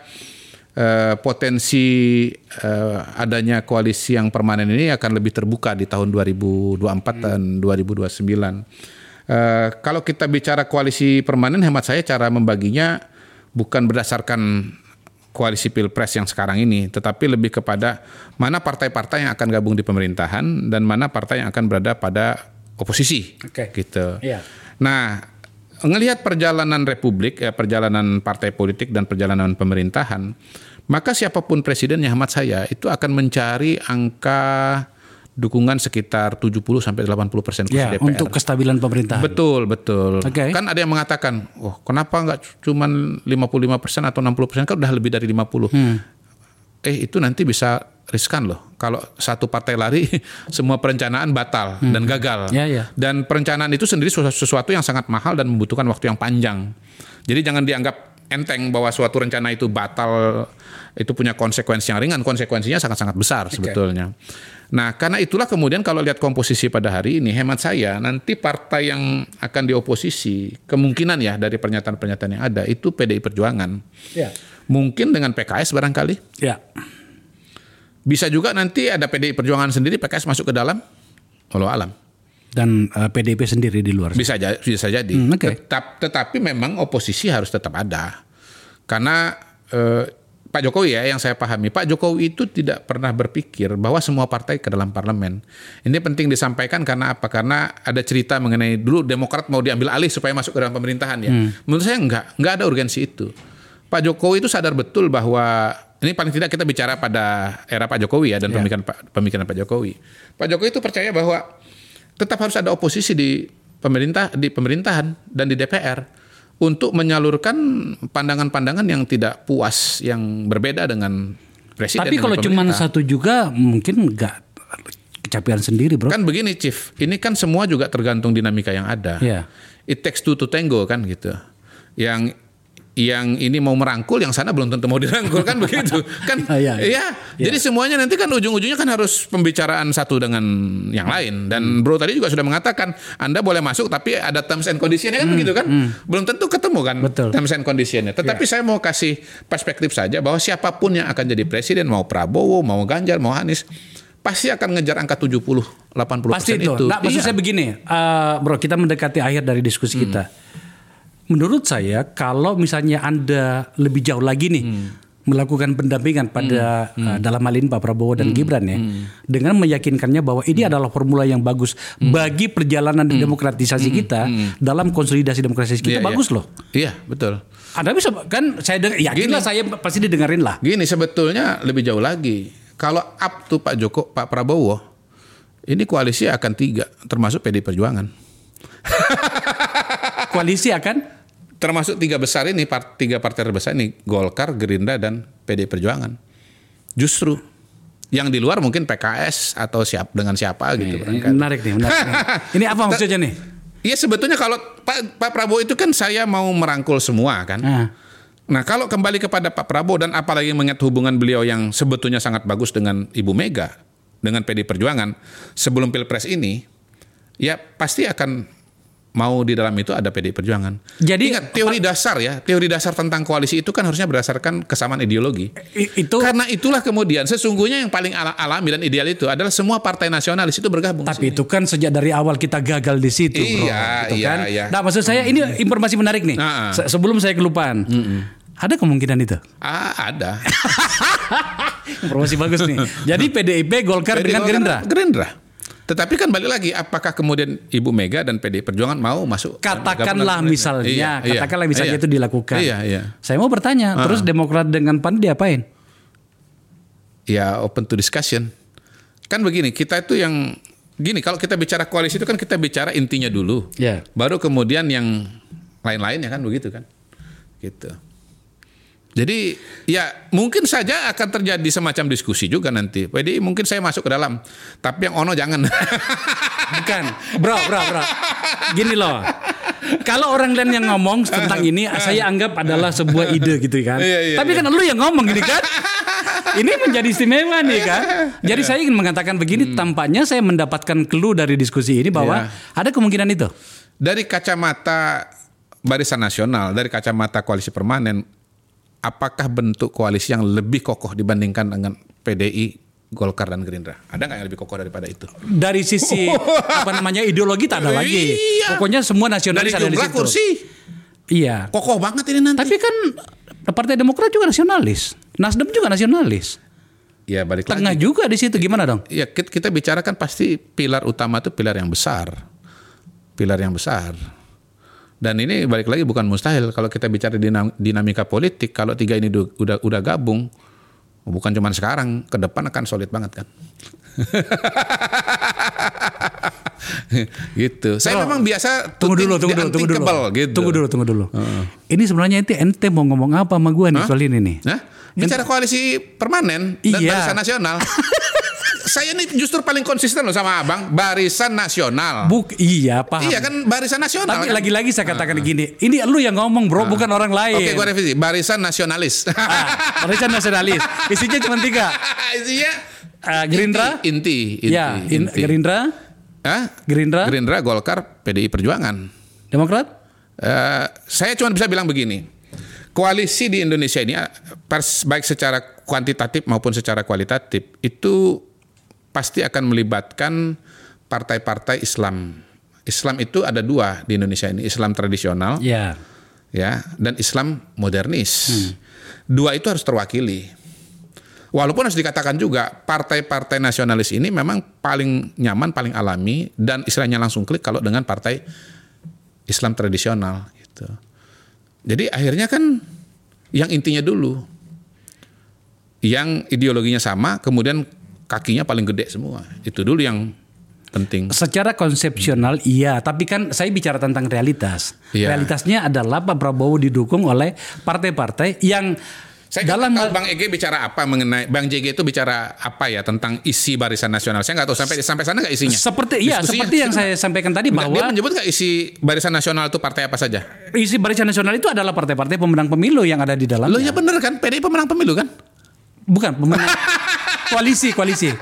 [SPEAKER 1] potensi adanya koalisi yang permanen ini akan lebih terbuka di tahun 2024 dan 2029. Kalau kita bicara koalisi permanen, hemat saya cara membaginya bukan berdasarkan koalisi pilpres yang sekarang ini, tetapi lebih kepada mana partai-partai yang akan gabung di pemerintahan dan mana partai yang akan berada pada oposisi, gitu. Nah, ngelihat perjalanan Republik, perjalanan partai politik dan perjalanan pemerintahan, maka siapapun presidennya hemat saya itu akan mencari angka dukungan sekitar 70-80% kursi DPR.
[SPEAKER 2] Untuk kestabilan pemerintahan.
[SPEAKER 1] Betul. Kan ada yang mengatakan, kenapa nggak cuma 55% atau 60%, kan udah lebih dari 50%. Itu nanti bisa riskan loh. Kalau satu partai lari, semua perencanaan batal dan gagal. Dan perencanaan itu sendiri sesuatu yang sangat mahal dan membutuhkan waktu yang panjang. Jadi jangan dianggap enteng bahwa suatu rencana itu batal, itu punya konsekuensi yang ringan. Konsekuensinya sangat-sangat besar sebetulnya. Nah, karena itulah kemudian kalau lihat komposisi pada hari ini, hemat saya nanti partai yang akan dioposisi, kemungkinan ya dari pernyataan-pernyataan yang ada, itu PDI Perjuangan. Mungkin dengan PKS barangkali. Bisa juga nanti ada PDI Perjuangan sendiri, PKS masuk ke dalam, walau alam.
[SPEAKER 2] Dan PDIP sendiri di luar.
[SPEAKER 1] Bisa jadi. Tetapi memang oposisi harus tetap ada. Karena Pak Jokowi yang saya pahami, Pak Jokowi itu tidak pernah berpikir bahwa semua partai ke dalam parlemen. Ini penting disampaikan karena apa? Karena ada cerita mengenai dulu Demokrat mau diambil alih supaya masuk ke dalam pemerintahan ya. Menurut saya enggak ada urgensi itu. Pak Jokowi itu sadar betul bahwa ini paling tidak kita bicara pada era Pak Jokowi dan pemikiran Pak Jokowi. Pak Jokowi itu percaya bahwa tetap harus ada oposisi di pemerintahan dan di DPR untuk menyalurkan pandangan-pandangan yang tidak puas, yang berbeda dengan presiden.
[SPEAKER 2] Tapi kalau cuma satu juga mungkin nggak kecapean sendiri, bro.
[SPEAKER 1] Kan begini, Chief. Ini kan semua juga tergantung dinamika yang ada. It takes two to tango kan gitu. Yang ini mau merangkul, yang sana belum tentu mau dirangkul kan begitu kan. Jadi semuanya nanti kan ujung-ujungnya kan harus pembicaraan satu dengan yang lain. Dan bro tadi juga sudah mengatakan Anda boleh masuk tapi ada terms and conditionnya kan begitu kan. Belum tentu ketemu kan terms and conditionnya. Tetapi saya mau kasih perspektif saja bahwa siapapun yang akan jadi presiden, mau Prabowo, mau Ganjar, mau Anies, pasti akan ngejar angka 70-80%
[SPEAKER 2] pasti itu. Nah, maksud saya begini, bro, kita mendekati akhir dari diskusi kita. Menurut saya kalau misalnya Anda lebih jauh lagi nih melakukan pendampingan pada dalam hal ini Pak Prabowo dan Gibran ya, dengan meyakinkannya bahwa ini adalah formula yang bagus bagi perjalanan demokratisasi kita dalam konsolidasi demokrasi kita, bagus loh.
[SPEAKER 1] Iya, betul.
[SPEAKER 2] Anda bisa kan, saya yakinlah saya pasti didengarin lah.
[SPEAKER 1] Gini, sebetulnya lebih jauh lagi. Kalau up to Pak Prabowo, ini koalisi akan 3, termasuk PD Perjuangan.
[SPEAKER 2] Koalisi akan?
[SPEAKER 1] Termasuk 3 besar ini, 3 partai terbesar ini, Golkar, Gerindra, dan PD Perjuangan. Justru yang di luar mungkin PKS atau dengan siapa gitu.
[SPEAKER 2] Menarik nih. Ini apa maksudnya nih?
[SPEAKER 1] Iya, sebetulnya kalau Pak Prabowo itu kan saya mau merangkul semua kan. Nah, kalau kembali kepada Pak Prabowo dan apalagi mengingat hubungan beliau yang sebetulnya sangat bagus dengan Ibu Mega, dengan PD Perjuangan sebelum Pilpres ini, ya pasti akan mau di dalam itu ada PD Perjuangan. Jadi ingat teori dasar tentang koalisi itu kan harusnya berdasarkan kesamaan ideologi. Karena itulah kemudian sesungguhnya yang paling alami dan ideal itu adalah semua partai nasionalis itu bergabung.
[SPEAKER 2] Tapi itu kan sejak dari awal kita gagal di situ, bro. Iya. Nah, maksud saya ini informasi menarik nih. Sebelum saya kelupaan. Ada kemungkinan itu?
[SPEAKER 1] Ada.
[SPEAKER 2] Informasi bagus nih. Jadi PDIP, Golkar dengan
[SPEAKER 1] Gerindra. Tetapi kan balik lagi, apakah kemudian Ibu Mega dan PD Perjuangan mau masuk?
[SPEAKER 2] Katakanlah misalnya itu dilakukan.
[SPEAKER 1] Iya.
[SPEAKER 2] Saya mau bertanya, terus Demokrat dengan PAN diapain?
[SPEAKER 1] Ya open to discussion. Kan begini, kita itu yang gini, kalau kita bicara koalisi itu kan kita bicara intinya dulu. Baru kemudian yang lain-lainnya kan begitu kan. Gitu. Jadi ya mungkin saja akan terjadi semacam diskusi juga nanti. Jadi mungkin saya masuk ke dalam, tapi yang ono jangan.
[SPEAKER 2] Bukan, bro. Gini loh, kalau orang lain yang ngomong tentang ini, saya anggap adalah sebuah ide gitu kan. Tapi kan lu yang ngomong gini kan. Ini menjadi istimewa nih kan. Jadi saya ingin mengatakan begini, tampaknya saya mendapatkan clue dari diskusi ini bahwa ada kemungkinan itu.
[SPEAKER 1] Dari kacamata Barisan Nasional, dari kacamata koalisi permanen, apakah bentuk koalisi yang lebih kokoh dibandingkan dengan PDI, Golkar dan Gerindra? Ada nggak yang lebih kokoh daripada itu? Dari
[SPEAKER 2] sisi ideologi tak ada lagi. Pokoknya semua nasionalis ada di situ. Dari jumlah
[SPEAKER 1] kursi.
[SPEAKER 2] Iya.
[SPEAKER 1] Kokoh banget ini nanti.
[SPEAKER 2] Tapi kan Partai Demokrat juga nasionalis. Nasdem juga nasionalis.
[SPEAKER 1] Ya balik lagi.
[SPEAKER 2] Tengah juga di situ, gimana dong?
[SPEAKER 1] Ya kita bicarakan pasti pilar utama itu pilar yang besar. Dan ini balik lagi bukan mustahil kalau kita bicara dinamika politik, kalau 3 ini udah gabung, bukan cuma sekarang, ke depan akan solid banget kan. Gitu. Saya memang biasa
[SPEAKER 2] tunggu dulu.
[SPEAKER 1] Gitu.
[SPEAKER 2] Tunggu dulu. Ini sebenarnya ente mau ngomong apa sama gua nih soal ini nih?
[SPEAKER 1] Bicara koalisi permanen dan Barisan Nasional. Saya ini justru paling konsisten loh sama Abang, Barisan Nasional.
[SPEAKER 2] Iya, paham.
[SPEAKER 1] Iya kan Barisan Nasional.
[SPEAKER 2] Tapi kan? Lagi-lagi saya katakan gini, ini lu yang ngomong bro, bukan orang lain.
[SPEAKER 1] Oke, gua revisi, Barisan Nasionalis.
[SPEAKER 2] Barisan Nasionalis. Isinya cuma 3.
[SPEAKER 1] Isinya
[SPEAKER 2] Gerindra,
[SPEAKER 1] inti.
[SPEAKER 2] Gerindra,
[SPEAKER 1] Gerindra, Golkar, PDI Perjuangan.
[SPEAKER 2] Demokrat?
[SPEAKER 1] Saya cuma bisa bilang begini. Koalisi di Indonesia ini baik secara kuantitatif maupun secara kualitatif itu pasti akan melibatkan partai-partai Islam. Islam itu ada 2 di Indonesia ini, Islam tradisional, ya, dan Islam modernis. 2 itu harus terwakili. Walaupun harus dikatakan juga partai-partai nasionalis ini memang paling nyaman, paling alami dan istilahnya langsung klik kalau dengan partai Islam tradisional gitu. Jadi akhirnya kan yang intinya dulu, yang ideologinya sama, kemudian kakinya paling gede semua. Itu dulu yang penting.
[SPEAKER 2] Secara konsepsional iya, tapi kan saya bicara tentang realitas. Realitasnya adalah Pak Prabowo didukung oleh partai-partai yang
[SPEAKER 1] dalam Bang EG bicara apa mengenai Bang JG itu bicara apa ya tentang isi Barisan Nasional? Saya nggak tahu sampai sana nggak isinya.
[SPEAKER 2] Seperti yang saya sampaikan tadi bahwa
[SPEAKER 1] dia menyebut nggak isi Barisan Nasional itu partai apa saja?
[SPEAKER 2] Isi Barisan Nasional itu adalah partai-partai pemenang pemilu yang ada di dalamnya.
[SPEAKER 1] Loh ya benar kan? PDI pemenang pemilu kan?
[SPEAKER 2] Bukan pemenang. Koalisi.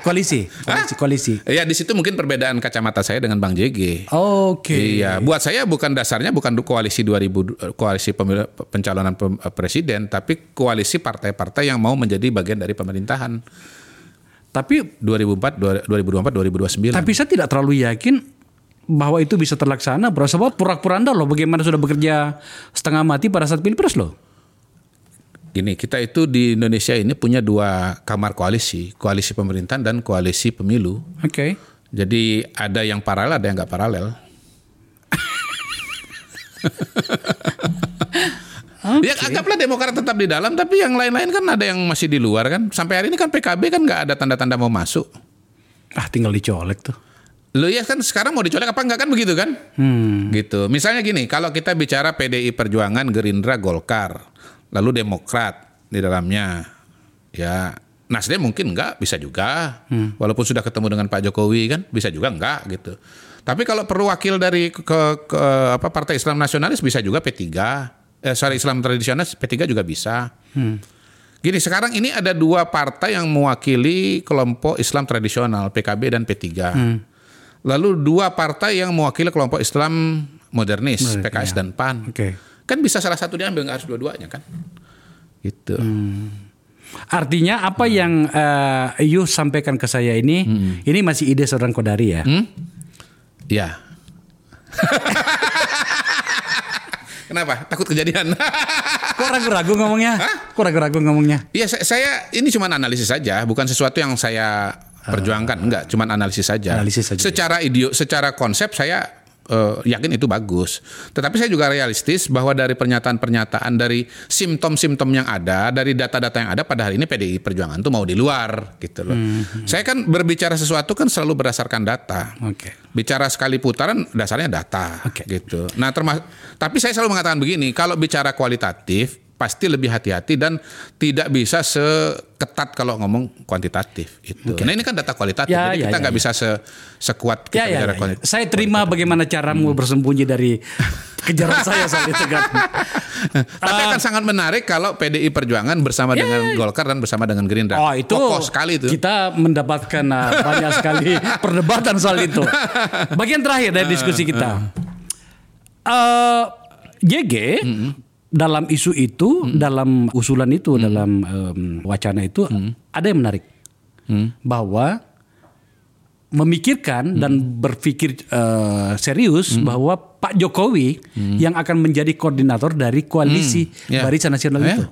[SPEAKER 1] Ya di situ mungkin perbedaan kacamata saya dengan Bang JG.
[SPEAKER 2] Oke.
[SPEAKER 1] Iya, buat saya dasarnya bukan koalisi pemilu pencalonan presiden, tapi koalisi partai-partai yang mau menjadi bagian dari pemerintahan.
[SPEAKER 2] Tapi
[SPEAKER 1] 2024, 2029.
[SPEAKER 2] Tapi saya tidak terlalu yakin bahwa itu bisa terlaksana, bro. Sebab pura-pura Anda loh bagaimana sudah bekerja setengah mati pada saat pilpres loh.
[SPEAKER 1] Gini, kita itu di Indonesia ini punya 2 kamar koalisi pemerintahan dan koalisi pemilu.
[SPEAKER 2] Oke.
[SPEAKER 1] Jadi ada yang paralel, ada yang nggak paralel. Ya anggaplah Demokrat tetap di dalam, tapi yang lain-lain kan ada yang masih di luar kan. Sampai hari ini kan PKB kan nggak ada tanda-tanda mau masuk.
[SPEAKER 2] Tinggal dicolek tuh.
[SPEAKER 1] Lo ya kan sekarang mau dicolek apa enggak kan begitu kan? Gitu. Misalnya gini, kalau kita bicara PDI Perjuangan, Gerindra, Golkar, lalu Demokrat di dalamnya, ya Nasdem mungkin enggak, bisa juga. Walaupun sudah ketemu dengan Pak Jokowi kan, bisa juga enggak gitu. Tapi kalau perlu wakil dari Partai Islam Nasionalis bisa juga P3. Islam Tradisionalis P3 juga bisa. Gini, sekarang ini ada 2 partai yang mewakili kelompok Islam tradisional, PKB dan P3. Lalu 2 partai yang mewakili kelompok Islam modernis, PKS dan PAN. Kan bisa salah satu diambil, nggak harus dua-duanya kan? Gitu.
[SPEAKER 2] Artinya apa yang you sampaikan ke saya ini masih ide seorang Kodari ya?
[SPEAKER 1] Ya. Kenapa? Takut kejadian?
[SPEAKER 2] Kok ragu-ragu ngomongnya? Kok ragu-ragu ngomongnya?
[SPEAKER 1] Iya, saya ini cuma analisis saja, bukan sesuatu yang saya perjuangkan, enggak, cuma analisis saja. Secara konsep saya yakin itu bagus. Tetapi saya juga realistis bahwa dari pernyataan-pernyataan, dari simptom-simptom yang ada, dari data-data yang ada pada hari ini PDI Perjuangan itu mau di luar gitu loh. Saya kan berbicara sesuatu kan selalu berdasarkan data. Bicara sekali putaran dasarnya data gitu. Nah, tapi saya selalu mengatakan begini, kalau bicara kualitatif pasti lebih hati-hati dan tidak bisa seketat kalau ngomong kuantitatif itu. Nah ini kan data kualitatif, jadi kita nggak bisa sekuat kita bicara kualitatif.
[SPEAKER 2] Saya terima bagaimana caramu bersembunyi dari kejaran saya soal itu kan.
[SPEAKER 1] Tapi akan sangat menarik kalau PDI Perjuangan bersama dengan Golkar dan bersama dengan Gerindra.
[SPEAKER 2] Itu
[SPEAKER 1] kokoh sekali itu.
[SPEAKER 2] Kita mendapatkan banyak sekali perdebatan soal itu. Bagian terakhir dari diskusi kita. GG dalam isu itu, dalam usulan itu, dalam wacana itu ada yang menarik. Bahwa memikirkan dan berpikir serius bahwa Pak Jokowi yang akan menjadi koordinator dari koalisi Barisan Nasional itu.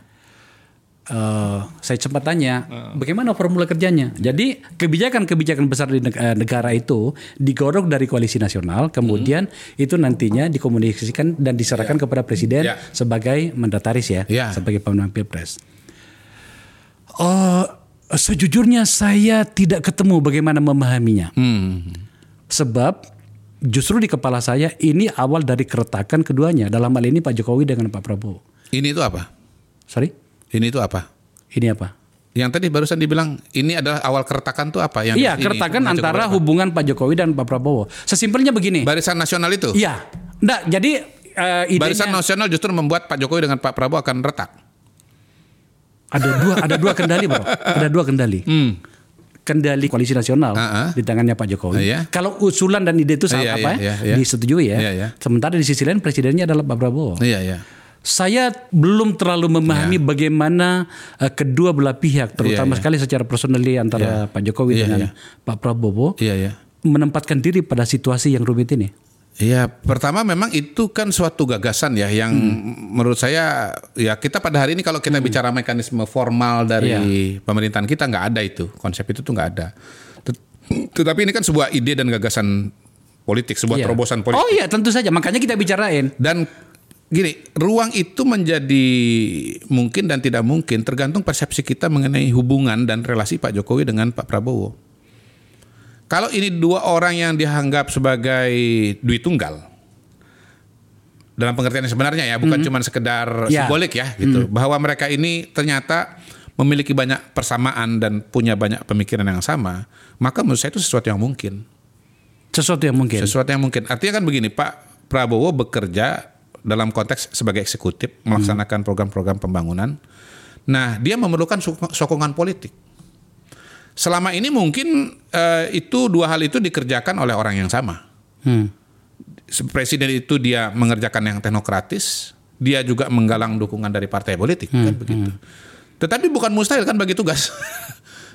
[SPEAKER 2] Saya sempat tanya bagaimana formula kerjanya. Jadi kebijakan-kebijakan besar di negara itu digodok dari koalisi nasional, kemudian itu nantinya dikomunikasikan dan diserahkan kepada presiden sebagai mandataris sebagai pemenang pilpres. Sejujurnya saya tidak ketemu bagaimana memahaminya. Sebab justru di kepala saya ini awal dari keretakan keduanya, dalam hal ini Pak Jokowi dengan Pak Prabowo.
[SPEAKER 1] Ini itu apa?
[SPEAKER 2] Sorry?
[SPEAKER 1] Ini itu apa?
[SPEAKER 2] Ini apa?
[SPEAKER 1] Yang tadi barusan dibilang ini adalah awal keretakan itu apa?
[SPEAKER 2] Iya, keretakan antara hubungan Pak Jokowi dan Pak Prabowo. Sesimpelnya begini.
[SPEAKER 1] Barisan Nasional itu?
[SPEAKER 2] Iya. Nggak, jadi idenya,
[SPEAKER 1] Barisan Nasional justru membuat Pak Jokowi dengan Pak Prabowo akan retak. Ada dua kendali, bro. Ada 2 kendali. Kendali koalisi nasional di tangannya Pak Jokowi. Kalau usulan dan ide itu disetujui ya. Sementara di sisi lain presidennya adalah Pak Prabowo. Saya belum terlalu memahami bagaimana kedua belah pihak, terutama sekali secara personally antara Pak Jokowi dengan Pak Prabowo menempatkan diri pada situasi yang rumit ini. Iya, pertama memang itu kan suatu gagasan ya yang menurut saya ya kita pada hari ini kalau kita bicara mekanisme formal dari pemerintahan kita nggak ada itu, konsep itu tuh nggak ada. Tetapi ini kan sebuah ide dan gagasan politik, sebuah terobosan politik.
[SPEAKER 2] Oh iya, tentu saja, makanya kita bicarain.
[SPEAKER 1] Dan gini, ruang itu menjadi mungkin dan tidak mungkin tergantung persepsi kita mengenai hubungan dan relasi Pak Jokowi dengan Pak Prabowo. Kalau ini 2 orang yang dianggap sebagai duit tunggal, dalam pengertian yang sebenarnya ya, bukan cuma sekedar simbolik ya, gitu. Bahwa mereka ini ternyata memiliki banyak persamaan dan punya banyak pemikiran yang sama, maka menurut saya itu sesuatu yang mungkin.
[SPEAKER 2] Sesuatu yang mungkin. Artinya kan begini, Pak Prabowo bekerja dalam konteks sebagai eksekutif melaksanakan program-program pembangunan. Nah, dia memerlukan sokongan politik. Selama ini mungkin itu 2 hal itu dikerjakan oleh orang yang sama. Presiden itu dia mengerjakan yang teknokratis, dia juga menggalang dukungan dari partai politik kan begitu. Tetapi bukan mustahil kan bagi tugas.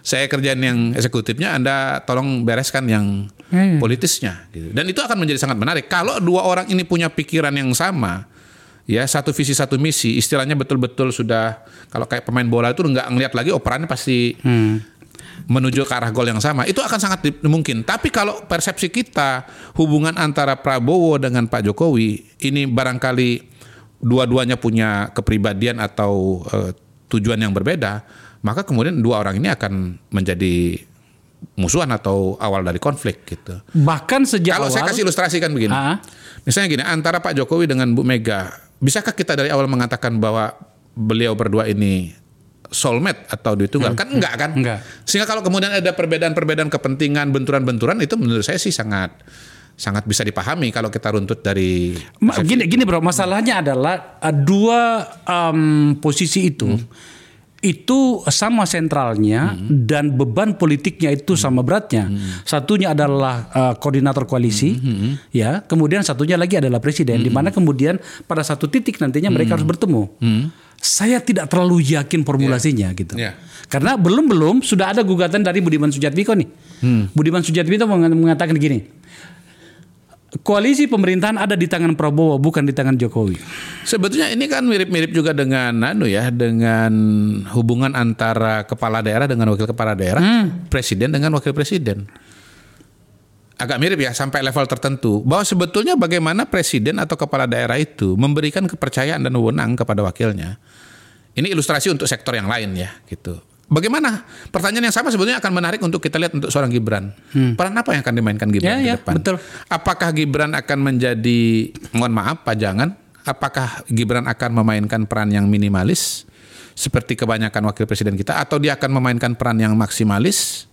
[SPEAKER 1] saya kerjain yang eksekutifnya, Anda tolong bereskan yang politisnya. Gitu. Dan itu akan menjadi sangat menarik. Kalau dua orang ini punya pikiran yang sama, ya satu visi satu misi, istilahnya betul-betul sudah, kalau kayak pemain bola itu nggak ngelihat lagi operannya pasti menuju ke arah gol yang sama, itu akan sangat mungkin. Tapi kalau persepsi kita hubungan antara Prabowo dengan Pak Jokowi ini barangkali dua-duanya punya kepribadian atau tujuan yang berbeda, maka kemudian dua orang ini akan menjadi musuhan atau awal dari konflik gitu.
[SPEAKER 2] Bahkan sejak
[SPEAKER 1] kalau
[SPEAKER 2] awal,
[SPEAKER 1] saya kasih ilustrasi kan begini, misalnya gini, antara Pak Jokowi dengan Bu Mega, bisakah kita dari awal mengatakan bahwa beliau berdua ini soulmate atau ditunggal? Kan enggak kan?
[SPEAKER 2] Enggak.
[SPEAKER 1] Sehingga kalau kemudian ada perbedaan-perbedaan kepentingan, benturan-benturan, itu menurut saya sih sangat bisa dipahami kalau kita runtut dari
[SPEAKER 2] gini bro, masalahnya adalah dua posisi itu sama sentralnya dan beban politiknya itu sama beratnya. Satunya adalah koordinator koalisi, ya. Kemudian satunya lagi adalah presiden, di mana kemudian pada satu titik nantinya mereka harus bertemu. Saya tidak terlalu yakin formulasinya gitu. Karena belum sudah ada gugatan dari Budiman Sujatmiko nih. Budiman Sujatmiko mengatakan gini, koalisi pemerintahan ada di tangan Prabowo, bukan di tangan Jokowi.
[SPEAKER 1] Sebetulnya ini kan mirip-mirip juga dengan dengan hubungan antara kepala daerah dengan wakil kepala daerah, presiden dengan wakil presiden. Agak mirip ya sampai level tertentu. Bahwa sebetulnya bagaimana presiden atau kepala daerah itu memberikan kepercayaan dan wewenang kepada wakilnya. Ini ilustrasi untuk sektor yang lain ya gitu. Bagaimana? Pertanyaan yang sama sebetulnya akan menarik untuk kita lihat untuk seorang Gibran. Peran apa yang akan dimainkan Gibran ke depan?
[SPEAKER 2] Betul.
[SPEAKER 1] Apakah Gibran akan menjadi, mohon maaf pajangan, apakah Gibran akan memainkan peran yang minimalis seperti kebanyakan wakil presiden kita, atau dia akan memainkan peran yang maksimalis?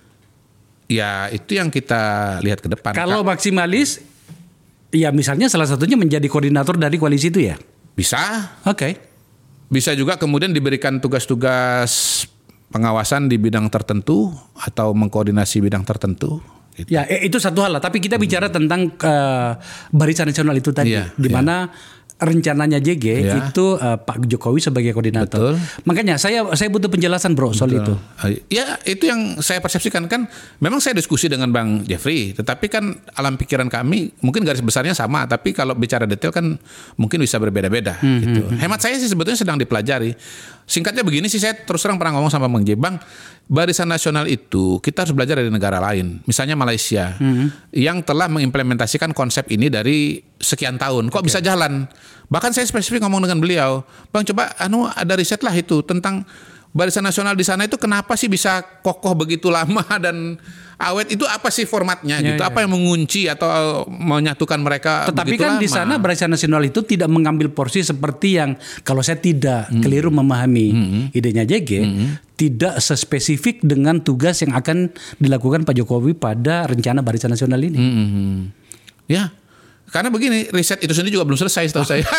[SPEAKER 1] Ya itu yang kita lihat ke depan.
[SPEAKER 2] Kalau maksimalis, ya misalnya salah satunya menjadi koordinator dari koalisi itu ya?
[SPEAKER 1] Bisa.
[SPEAKER 2] Oke.
[SPEAKER 1] Bisa juga kemudian diberikan tugas-tugas pengawasan di bidang tertentu atau mengkoordinasi bidang tertentu. Gitu.
[SPEAKER 2] Ya itu satu hal lah. Tapi kita bicara tentang Barisan Nasional itu tadi, di mana rencananya JG itu Pak Jokowi sebagai koordinator.
[SPEAKER 1] Betul.
[SPEAKER 2] Makanya saya butuh penjelasan bro soal itu.
[SPEAKER 1] Ya itu yang saya persepsikan kan. Memang saya diskusi dengan Bang Jeffrey, tetapi kan alam pikiran kami mungkin garis besarnya sama, tapi kalau bicara detail kan mungkin bisa berbeda-beda. Gitu. Hemat saya sih sebetulnya sedang dipelajari. Singkatnya begini sih, saya terus terang pernah ngomong sama Bang J, Bang, Barisan Nasional itu kita harus belajar dari negara lain. Misalnya Malaysia yang telah mengimplementasikan konsep ini dari sekian tahun. Kok bisa jalan? Bahkan saya spesifik ngomong dengan beliau, Bang coba ada riset lah itu tentang Barisan Nasional di sana itu kenapa sih bisa kokoh begitu lama dan awet, itu apa sih formatnya gitu? Apa yang mengunci atau menyatukan mereka?
[SPEAKER 2] Tetapi kan lama? Di sana Barisan Nasional itu tidak mengambil porsi seperti yang, kalau saya tidak keliru memahami idenya JG, tidak sespesifik dengan tugas yang akan dilakukan Pak Jokowi pada rencana Barisan Nasional ini.
[SPEAKER 1] Ya, karena begini, riset itu sendiri juga belum selesai setahu saya.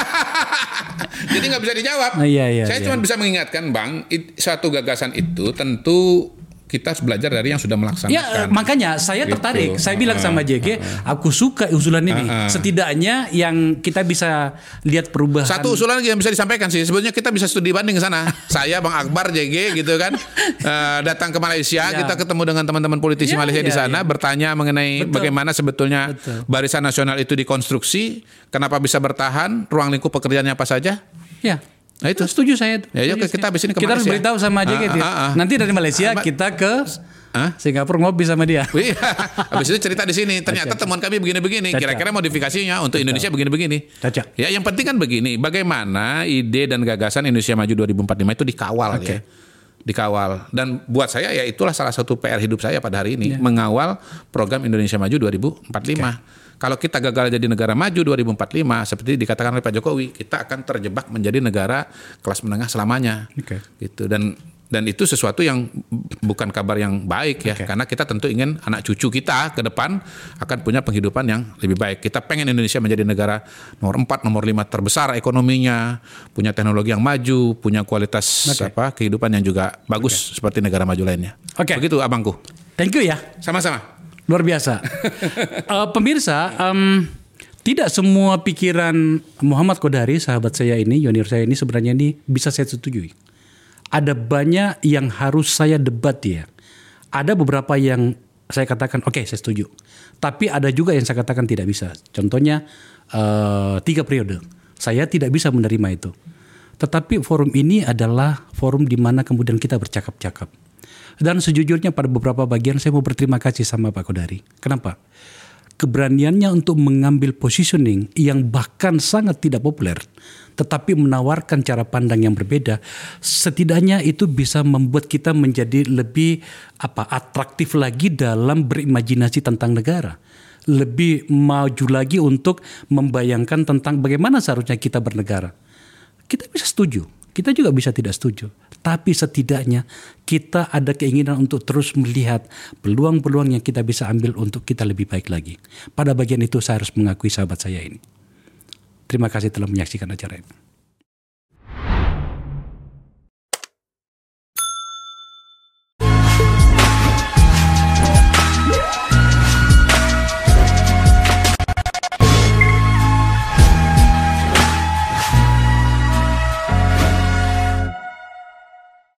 [SPEAKER 1] Jadi nggak bisa dijawab. Saya cuma bisa mengingatkan Bang, satu gagasan itu tentu kita harus belajar dari yang sudah melaksanakan.
[SPEAKER 2] Ya, makanya saya tertarik. Saya bilang sama JG, aku suka usulan ini. Setidaknya yang kita bisa lihat perubahan.
[SPEAKER 1] Satu usulan yang bisa disampaikan sih. Sebetulnya kita bisa studi banding ke sana. Saya, Bang Akbar, JG gitu kan, datang ke Malaysia, kita ketemu dengan teman-teman politisi Malaysia di sana, bertanya mengenai bagaimana sebetulnya Barisan Nasional itu dikonstruksi, kenapa bisa bertahan, ruang lingkup pekerjaannya apa saja.
[SPEAKER 2] Ya.
[SPEAKER 1] Nah itu
[SPEAKER 2] setuju saya.
[SPEAKER 1] Ya, yuk kita habis ini ke Malaysia.
[SPEAKER 2] Kita harus beritahu sama aja gitu. Nanti dari Malaysia kita ke Singapura ngopi sama dia.
[SPEAKER 1] Habis itu cerita di sini. Ternyata temuan kami begini-begini. Kira-kira modifikasinya untuk Indonesia begini-begini. Ya yang penting kan begini. Bagaimana ide dan gagasan Indonesia Maju 2045 itu dikawal ya. Dikawal. Dan buat saya ya itulah salah satu PR hidup saya pada hari ini. Mengawal program Indonesia Maju 2045. Kalau kita gagal jadi negara maju 2045, seperti dikatakan oleh Pak Jokowi, kita akan terjebak menjadi negara kelas menengah selamanya. Gitu. Dan itu sesuatu yang bukan kabar yang baik ya, karena kita tentu ingin anak cucu kita ke depan akan punya penghidupan yang lebih baik. Kita pengen Indonesia menjadi negara nomor 4, nomor 5 terbesar ekonominya, punya teknologi yang maju, punya kualitas kehidupan yang juga bagus seperti negara maju lainnya. Begitu abangku.
[SPEAKER 2] Thank you ya.
[SPEAKER 1] Sama-sama.
[SPEAKER 2] Luar biasa. Pemirsa, tidak semua pikiran Muhammad Kodari, sahabat saya ini, junior saya ini sebenarnya ini bisa saya setujui. Ada banyak yang harus saya debat ya. Ada beberapa yang saya katakan oke, saya setuju. Tapi ada juga yang saya katakan tidak bisa. Contohnya 3 periode. Saya tidak bisa menerima itu. Tetapi forum ini adalah forum di mana kemudian kita bercakap-cakap. Dan sejujurnya pada beberapa bagian saya mau berterima kasih sama Pak Kodari. Kenapa? Keberaniannya untuk mengambil positioning yang bahkan sangat tidak populer, tetapi menawarkan cara pandang yang berbeda, setidaknya itu bisa membuat kita menjadi lebih atraktif lagi dalam berimajinasi tentang negara. Lebih maju lagi untuk membayangkan tentang bagaimana seharusnya kita bernegara. Kita bisa setuju, kita juga bisa tidak setuju. Tapi setidaknya kita ada keinginan untuk terus melihat peluang-peluang yang kita bisa ambil untuk kita lebih baik lagi. Pada bagian itu saya harus mengakui sahabat saya ini. Terima kasih telah menyaksikan acara ini.